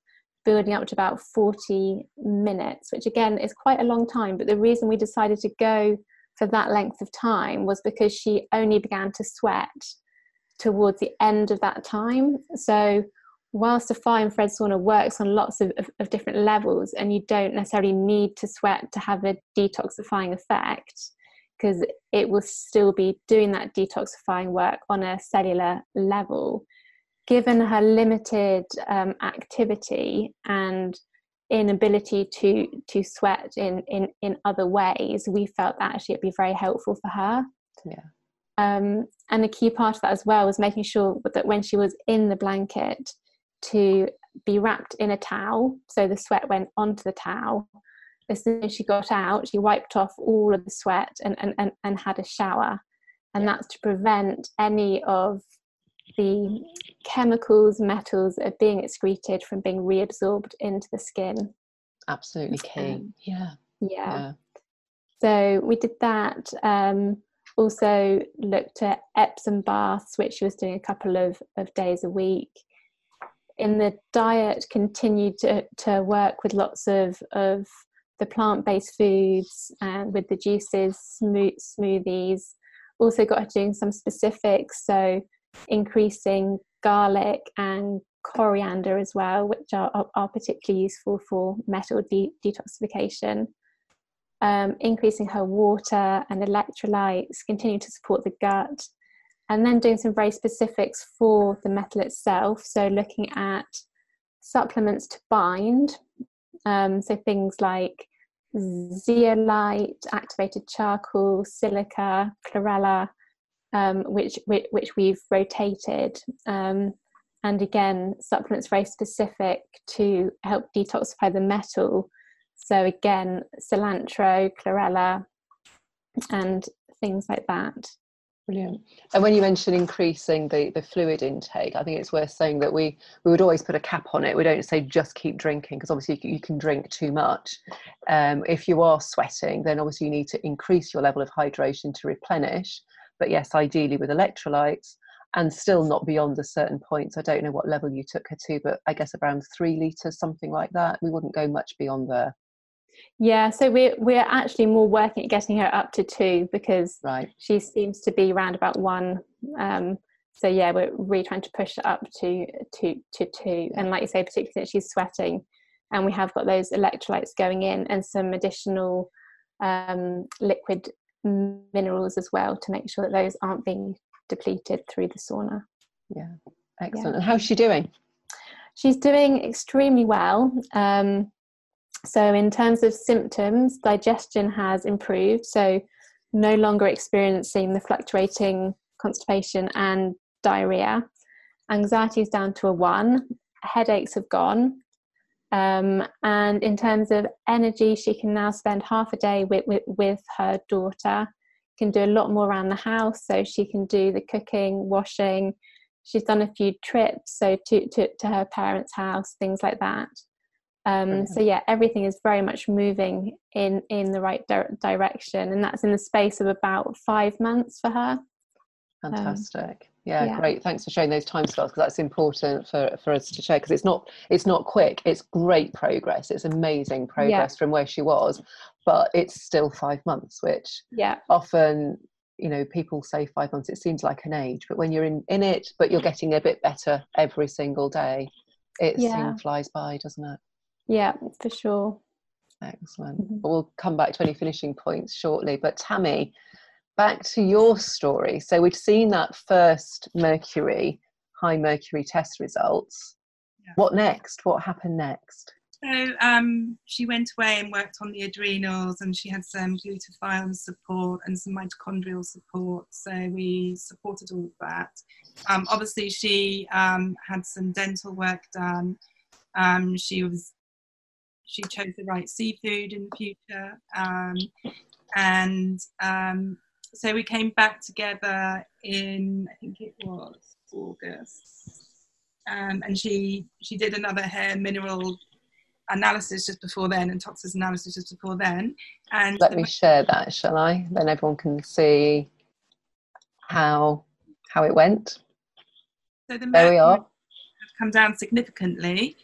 building up to about 40 minutes, which again is quite a long time. But the reason we decided to go for that length of time was because she only began to sweat towards the end of that time. So whilst the fire infrared sauna works on lots of different levels, and you don't necessarily need to sweat to have a detoxifying effect, because it will still be doing that detoxifying work on a cellular level, given her limited activity and inability to sweat in other ways, we felt that actually it'd be very helpful for her. Yeah. And a key part of that as well was making sure that when she was in the blanket, to be wrapped in a towel, so the sweat went onto the towel. As soon as she got out, she wiped off all of the sweat and had a shower. And that's to prevent any of the chemicals, metals that are being excreted from being reabsorbed into the skin. Absolutely key. Yeah. So we did that. Also looked at Epsom baths, which she was doing a couple of days a week. In the diet, continued to work with lots of the plant-based foods and with the juices, smoothies. Also got her doing some specifics, so increasing garlic and coriander as well, which are particularly useful for metal detoxification. Increasing her water and electrolytes, continuing to support the gut, and then doing some very specifics for the metal itself. So looking at supplements to bind, so things like zeolite, activated charcoal, silica, chlorella, which we've rotated. And again, supplements very specific to help detoxify the metal. So again, cilantro, chlorella, and things like that. Brilliant. And when you mention increasing the fluid intake, I think it's worth saying that we would always put a cap on it. We don't say just keep drinking, because obviously you can drink too much. If you are sweating, then obviously you need to increase your level of hydration to replenish. But yes, ideally with electrolytes, and still not beyond a certain point. So I don't know what level you took her to, but I guess around 3 litres, something like that. We wouldn't go much beyond there. Yeah, so we're actually more working at getting her up to 2, because she seems to be around about 1. So yeah, we're really trying to push her up to 2. And like you say, particularly since she's sweating, and we have got those electrolytes going in and some additional liquid minerals as well, to make sure that those aren't being depleted through the sauna. Yeah, excellent. And how's she doing? She's doing extremely well. So in terms of symptoms, digestion has improved, so no longer experiencing the fluctuating constipation and diarrhea. Anxiety is down to a 1. Headaches have gone. And in terms of energy, she can now spend half a day with her daughter, can do a lot more around the house, so she can do the cooking, washing. She's done a few trips, so to her parents' house, things like that. So yeah, everything is very much moving in the right direction, and that's in the space of about 5 months for her. Fantastic. Yeah, great. Thanks for showing those timescales, because that's important for us to show, because it's not quick. It's great progress. It's amazing progress from where she was, but it's still 5 months, which often, you know, people say 5 months, it seems like an age, but when you're in it, but you're getting a bit better every single day, it soon flies by, doesn't it? Yeah, for sure. Excellent. But we'll come back to any finishing points shortly. But Tammy, back to your story. So we'd seen that first high mercury test results. Yeah. What next? What happened next? So she went away and worked on the adrenals, and she had some glutathione support and some mitochondrial support. So we supported all of that. Obviously, she had some dental work done. She chose the right seafood in the future. So we came back together in, I think it was August. And she did another hair mineral analysis just before then, and toxins analysis just before then. And let me share that, shall I? Then everyone can see how it went. So the there we are. Had come down significantly.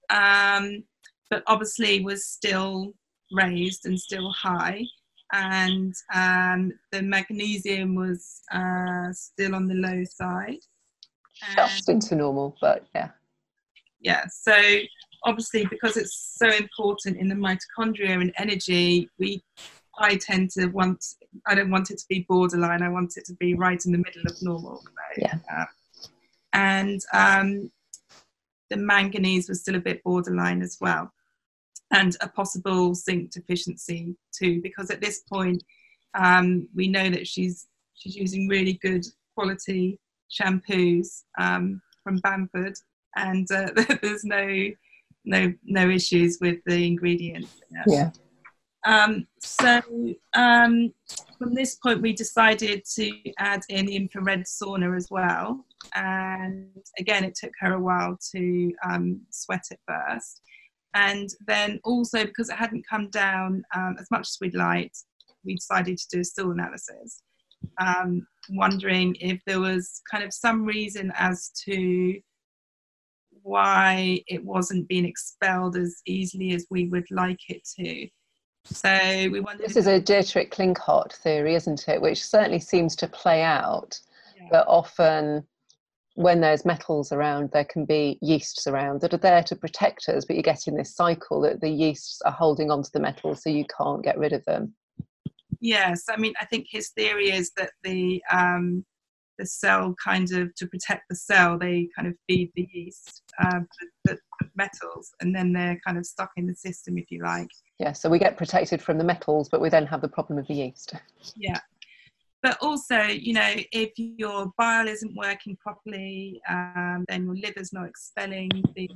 but obviously was still raised and still high. And the magnesium was still on the low side. Just into normal, but yeah. Yeah, so obviously because it's so important in the mitochondria and energy, I tend to I don't want it to be borderline, I want it to be right in the middle of normal. So, yeah. And the manganese was still a bit borderline as well, and a possible zinc deficiency too, because at this point we know that she's using really good quality shampoos from Bamford, and there's no issues with the ingredients. Yeah. So from this point we decided to add in the infrared sauna as well, and again it took her a while to sweat at first, and then also because it hadn't come down as much as we'd liked, we decided to do a stool analysis, wondering if there was kind of some reason as to why it wasn't being expelled as easily as we would like it to. So we wondered. This is a Dietrich Klinkhardt theory, isn't it? Which certainly seems to play out, Yeah. but often when there's metals around, there can be yeasts around that are there to protect us, but you get in this cycle that the yeasts are holding onto the metals, so you can't get rid of them. Yes, I mean, I think his theory is that the cell kind of, to protect the cell, they kind of feed the yeast the metals, and then they're kind of stuck in the system, if you like. Yeah, so we get protected from the metals, but we then have the problem of the yeast. Yeah. But also, you know, if your bile isn't working properly, then your liver's not expelling the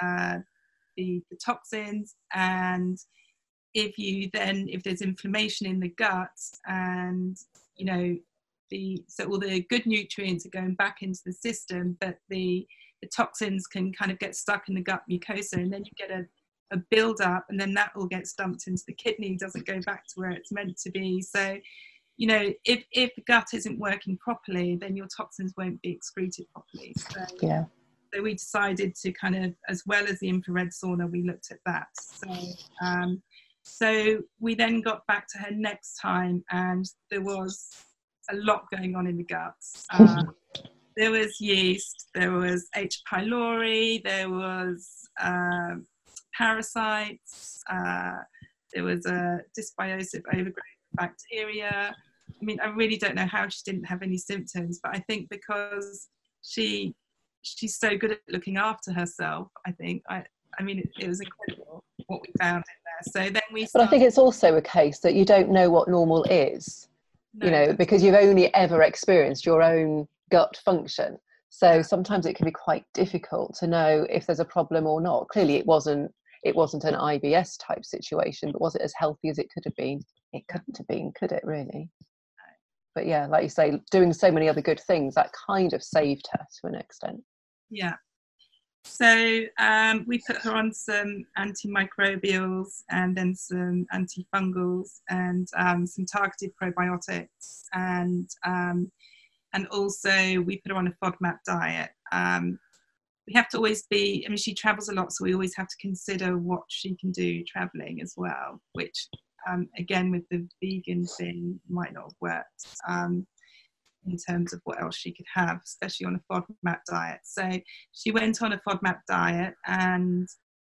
toxins, and if there's inflammation in the gut, and you know, so all the good nutrients are going back into the system, but the toxins can kind of get stuck in the gut mucosa, and then you get a build up, and then that all gets dumped into the kidney, doesn't go back to where it's meant to be. So, you know, if the gut isn't working properly, then your toxins won't be excreted properly. So, yeah. So we decided to kind of, as well as the infrared sauna, we looked at that. So we then got back to her next time, and there was a lot going on in the guts. There was yeast, there was H. pylori, there was parasites, there was a dysbiosis overgrowth bacteria. I mean, I really don't know how she didn't have any symptoms, but I think because she's so good at looking after herself, I think. I mean, it was incredible what we found in there. So then we But I think it's also a case that you don't know what normal is, you know, because you've only ever experienced your own gut function. So sometimes it can be quite difficult to know if there's a problem or not. Clearly it wasn't an IBS type situation, but was it as healthy as it could have been? It couldn't have been, could it really? But yeah, like you say, doing so many other good things, that kind of saved her to an extent. Yeah. So we put her on some antimicrobials, and then some antifungals, and some targeted probiotics, and also we put her on a FODMAP diet. We have to always be, I mean, she travels a lot, so we always have to consider what she can do traveling as well, which again with the vegan thing might not have worked in terms of what else she could have, especially on a FODMAP diet. So she went on a FODMAP diet, and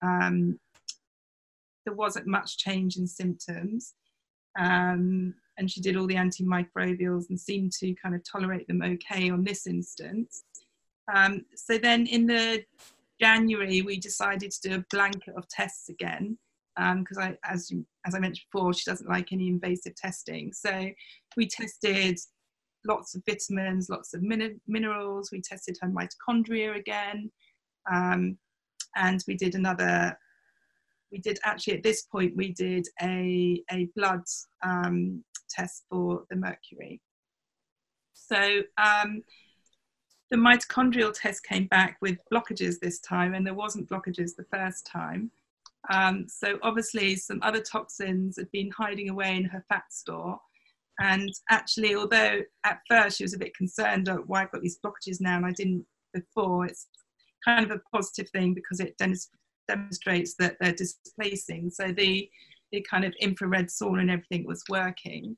there wasn't much change in symptoms, and she did all the antimicrobials and seemed to kind of tolerate them okay on this instance. So then in the January we decided to do a blanket of tests again, because as I mentioned before, she doesn't like any invasive testing. So we tested lots of vitamins, lots of minerals. We tested her mitochondria again, and we did actually at this point we did a blood test for the mercury. So the mitochondrial test came back with blockages this time, and there wasn't blockages the first time. So obviously some other toxins had been hiding away in her fat store. And actually, although at first she was a bit concerned, oh, why I've got these blockages now and I didn't before, it's kind of a positive thing because it demonstrates that they're displacing. So the kind of infrared sauna and everything was working.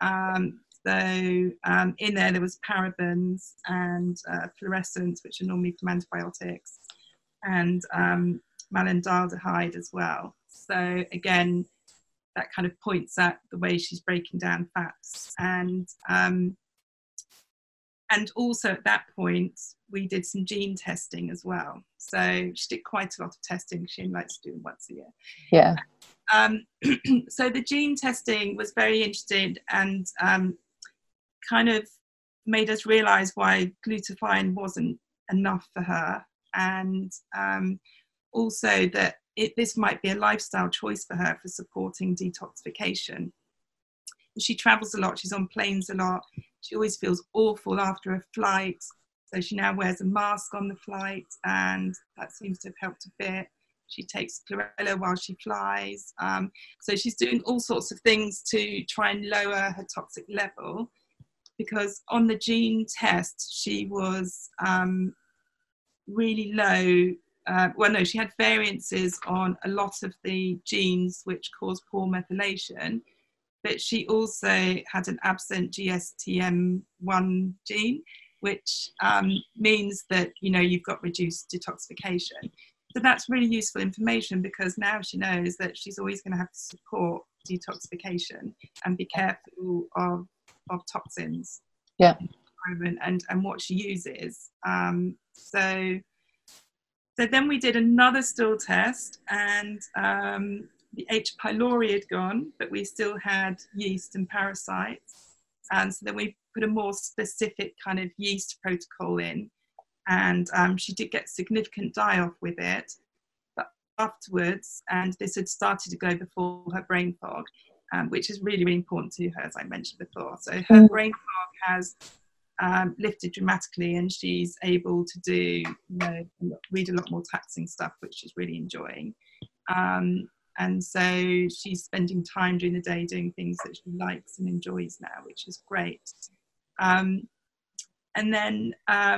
In there was parabens and fluorescents, which are normally from antibiotics, and malondialdehyde as well. So again, that kind of points at the way she's breaking down fats. And also at that point, we did some gene testing as well. So she did quite a lot of testing. She likes to do it once a year. Yeah. So the gene testing was very interesting and kind of made us realise why glutathione wasn't enough for her. And also that this might be a lifestyle choice for her for supporting detoxification. She travels a lot, she's on planes a lot, she always feels awful after a flight, so she now wears a mask on the flight, and that seems to have helped a bit. She takes chlorella while she flies, so she's doing all sorts of things to try and lower her toxic level, because on the gene test she was really low. She had variances on a lot of the genes which cause poor methylation, but she also had an absent GSTM1 gene, which means that, you've got reduced detoxification. So that's really useful information, because now she knows that she's always going to have to support detoxification and be careful of toxins. Yeah. And what she uses. So then we did another stool test, and the H. pylori had gone, but we still had yeast and parasites. And so then we put a more specific kind of yeast protocol in, and she did get significant die-off with it. But afterwards, and this had started to go before her brain fog, which is really, really important to her, as I mentioned before. So her brain fog has lifted dramatically, and she's able to do, read a lot more taxing stuff, which she's really enjoying. And so she's spending time during the day doing things that she likes and enjoys now, which is great. And then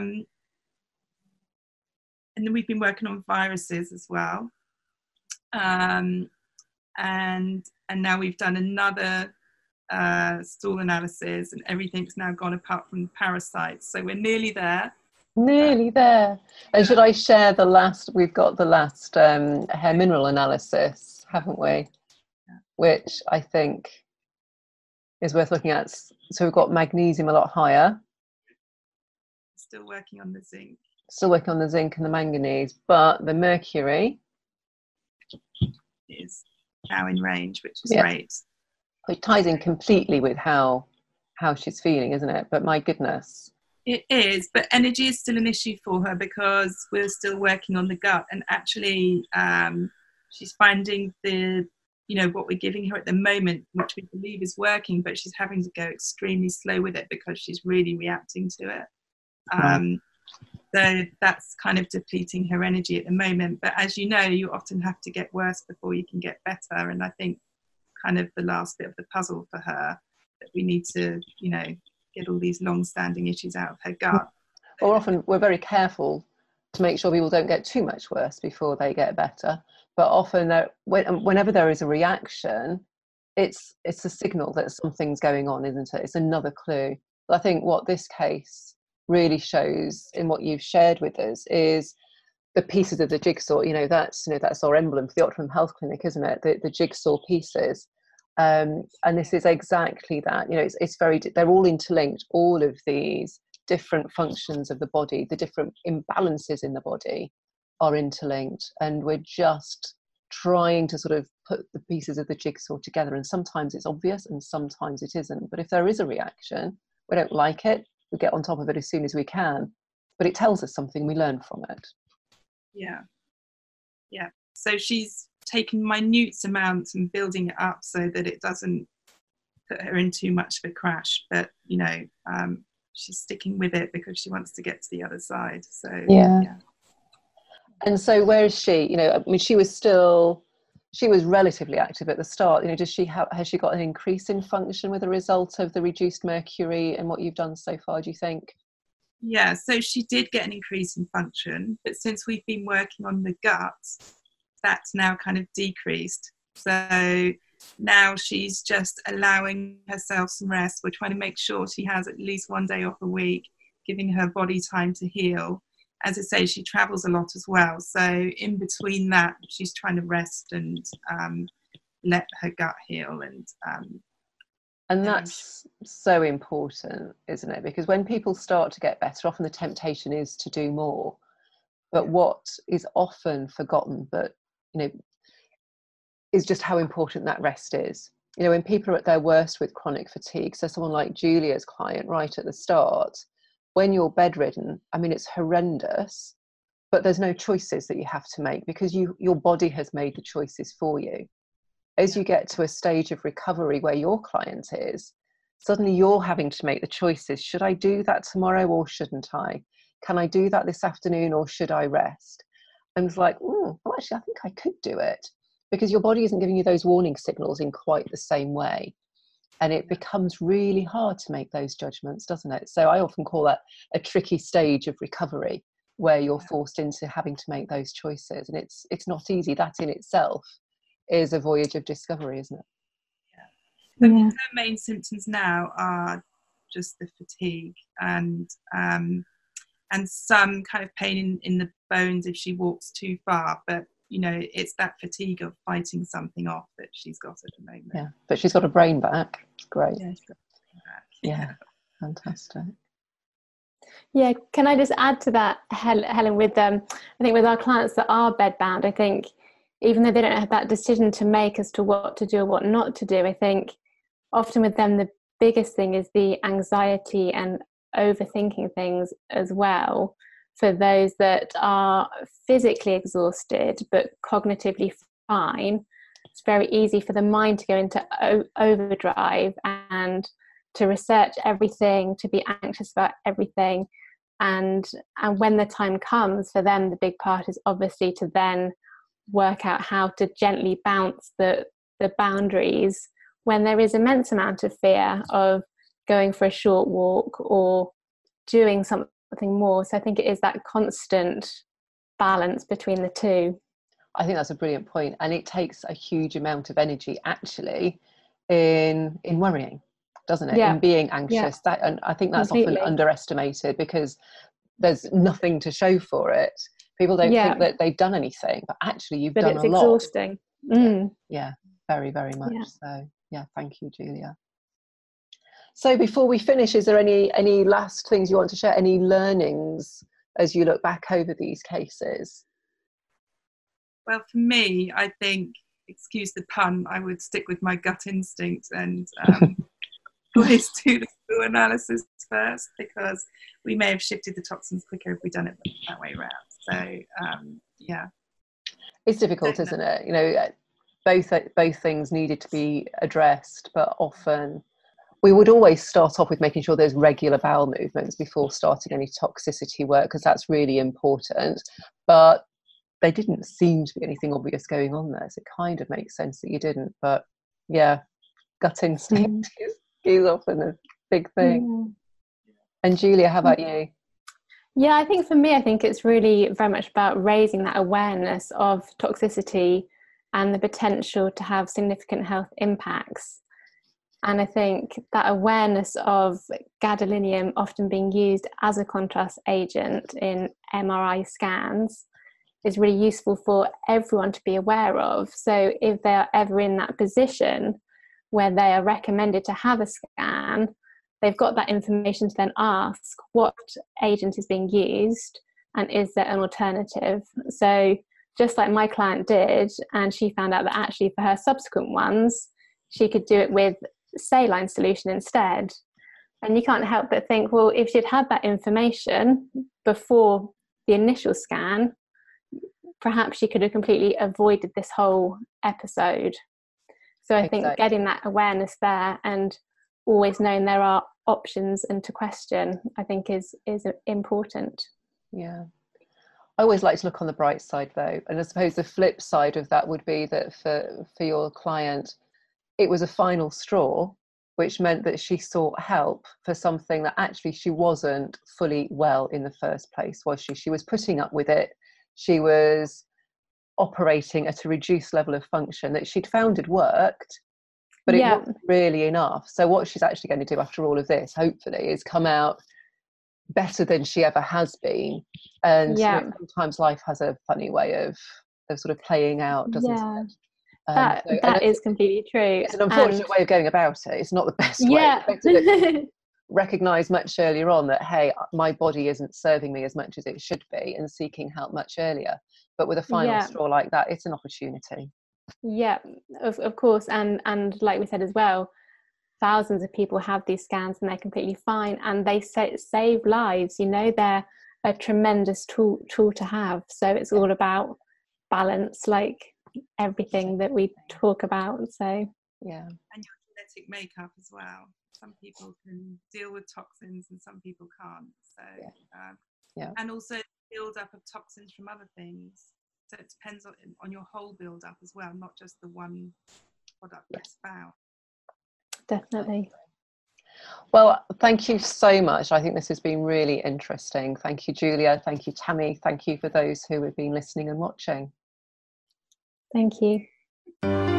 we've been working on viruses as well. And now we've done another stool analysis, and everything's now gone apart from the parasites. So we're nearly there. And should I share we've got the last hair mineral analysis, haven't we? Yeah. Which I think is worth looking at. So we've got magnesium a lot higher. Still working on the zinc. And the manganese, but the mercury is now in range, which is great. It ties in completely with how she's feeling, isn't it? But my goodness. It is, but energy is still an issue for her, because we're still working on the gut, and actually she's finding what we're giving her at the moment, which we believe is working, but she's having to go extremely slow with it because she's really reacting to it. So that's kind of depleting her energy at the moment. But as you know, you often have to get worse before you can get better. And I think kind of the last bit of the puzzle for her, that we need to, get all these long-standing issues out of her gut. Or often we're very careful to make sure people don't get too much worse before they get better. But often whenever there is a reaction, it's a signal that something's going on, isn't it? It's another clue. But I think what this case really shows in what you've shared with us is the pieces of the jigsaw. That's our emblem for the Optimum Health Clinic, isn't it? The jigsaw pieces. And this is exactly that. They're all interlinked. All of these different functions of the body, the different imbalances in the body, are interlinked, and we're just trying to sort of put the pieces of the jigsaw together. And sometimes it's obvious, and sometimes it isn't. But if there is a reaction, we don't like it, we get on top of it as soon as we can. But it tells us something, we learn from it. Yeah. So she's taking minute amounts and building it up so that it doesn't put her in too much of a crash. But she's sticking with it because she wants to get to the other side. So yeah. And so where is she? She was relatively active at the start. Has she got an increase in function with a result of the reduced mercury and what you've done so far, do you think? Yeah, so she did get an increase in function, but since we've been working on the gut, that's now kind of decreased. So now she's just allowing herself some rest. We're trying to make sure she has at least one day off a week, giving her body time to heal. As I say, she travels a lot as well. So in between that, she's trying to rest and let her gut heal. And that's so important, isn't it? Because when people start to get better, often the temptation is to do more. But what is often forgotten, but, you know, is just how important that rest is. You know, when people are at their worst with chronic fatigue, so someone like Julia's client right at the start, when you're bedridden, I mean, it's horrendous, but there's no choices that you have to make because your body has made the choices for you. As you get to a stage of recovery where your client is, suddenly you're having to make the choices. Should I do that tomorrow or shouldn't I? Can I do that this afternoon or should I rest? And it's like, well, actually, I think I could do it, because your body isn't giving you those warning signals in quite the same way. And it becomes really hard to make those judgments, doesn't it? So I often call that a tricky stage of recovery where you're forced into having to make those choices. And it's not easy. That in itself is a voyage of discovery, isn't it? Yeah. I mean, her main symptoms now are just the fatigue and some kind of pain in the bones if she walks too far. But, you know, it's that fatigue of fighting something off that she's got at the moment. Yeah, but she's got her brain back. Great. Yeah, she's got her brain back. Yeah, fantastic. Yeah, can I just add to that, Helen, with I think with our clients that are bedbound, I think even though they don't have that decision to make as to what to do or what not to do, I think often with them the biggest thing is the anxiety and overthinking things as well. For those that are physically exhausted but cognitively fine, it's very easy for the mind to go into overdrive and to research everything, to be anxious about everything. And when the time comes for them, the big part is obviously to then work out how to gently bounce the boundaries when there is immense amount of fear of going for a short walk or doing something more. So I think it is that constant balance between the two. I think that's a brilliant point, and it takes a huge amount of energy actually in worrying, doesn't it? Yeah. In being anxious. Yeah. That, and I think that's Completely. often underestimated because there's nothing to show for it. People don't think that they've done anything, but actually you've done a lot. But it's exhausting. Yeah, very, very much. So yeah, thank you, Julia. So before we finish, is there any last things you want to share? Any learnings as you look back over these cases? Well, for me, I think, excuse the pun, I would stick with my gut instinct and always do the full analysis first, because we may have shifted the toxins quicker if we'd done it that way around. So, yeah. It's difficult, isn't it? You know, both things needed to be addressed, but often we would always start off with making sure there's regular bowel movements before starting any toxicity work, because that's really important. But there didn't seem to be anything obvious going on there, so it kind of makes sense that you didn't. But yeah, gut instinct is often a big thing. And Julia, how about you? Yeah, I think for me, I think it's really very much about raising that awareness of toxicity and the potential to have significant health impacts. And I think that awareness of gadolinium often being used as a contrast agent in MRI scans is really useful for everyone to be aware of. So if they are ever in that position where they are recommended to have a scan, they've got that information to then ask what agent is being used and is there an alternative. So just like my client did, and she found out that actually for her subsequent ones, she could do it with saline solution instead. And you can't help but think, well, if she'd had that information before the initial scan, perhaps she could have completely avoided this whole episode. So I think getting that awareness there and always knowing there are options and to question, I think is important. Yeah. I always like to look on the bright side though. And I suppose the flip side of that would be that for your client, it was a final straw, which meant that she sought help for something that actually she wasn't fully well in the first place, was she? She was putting up with it. She was operating at a reduced level of function that she'd found had worked, but it wasn't really enough. So what she's actually going to do after all of this, hopefully, is come out better than she ever has been. And sometimes life has a funny way of sort of playing out, doesn't it? That is completely true. It's an unfortunate way of going about it. It's not the best way. Recognise much earlier on that, hey, my body isn't serving me as much as it should be, and seeking help much earlier. But with a final straw like that, it's an opportunity. Yeah, of course. And like we said as well, thousands of people have these scans and they're completely fine, and they save lives. You know, they're a tremendous tool to have. So it's all about balance, like everything that we talk about. So and your genetic makeup as well. Some people can deal with toxins and some people can't. So and also build up of toxins from other things. So it depends on your whole build up as well, not just the one product that's found. Definitely. Well, thank you so much. I think this has been really interesting. Thank you, Julia. Thank you, Tammy. Thank you for those who have been listening and watching. Thank you.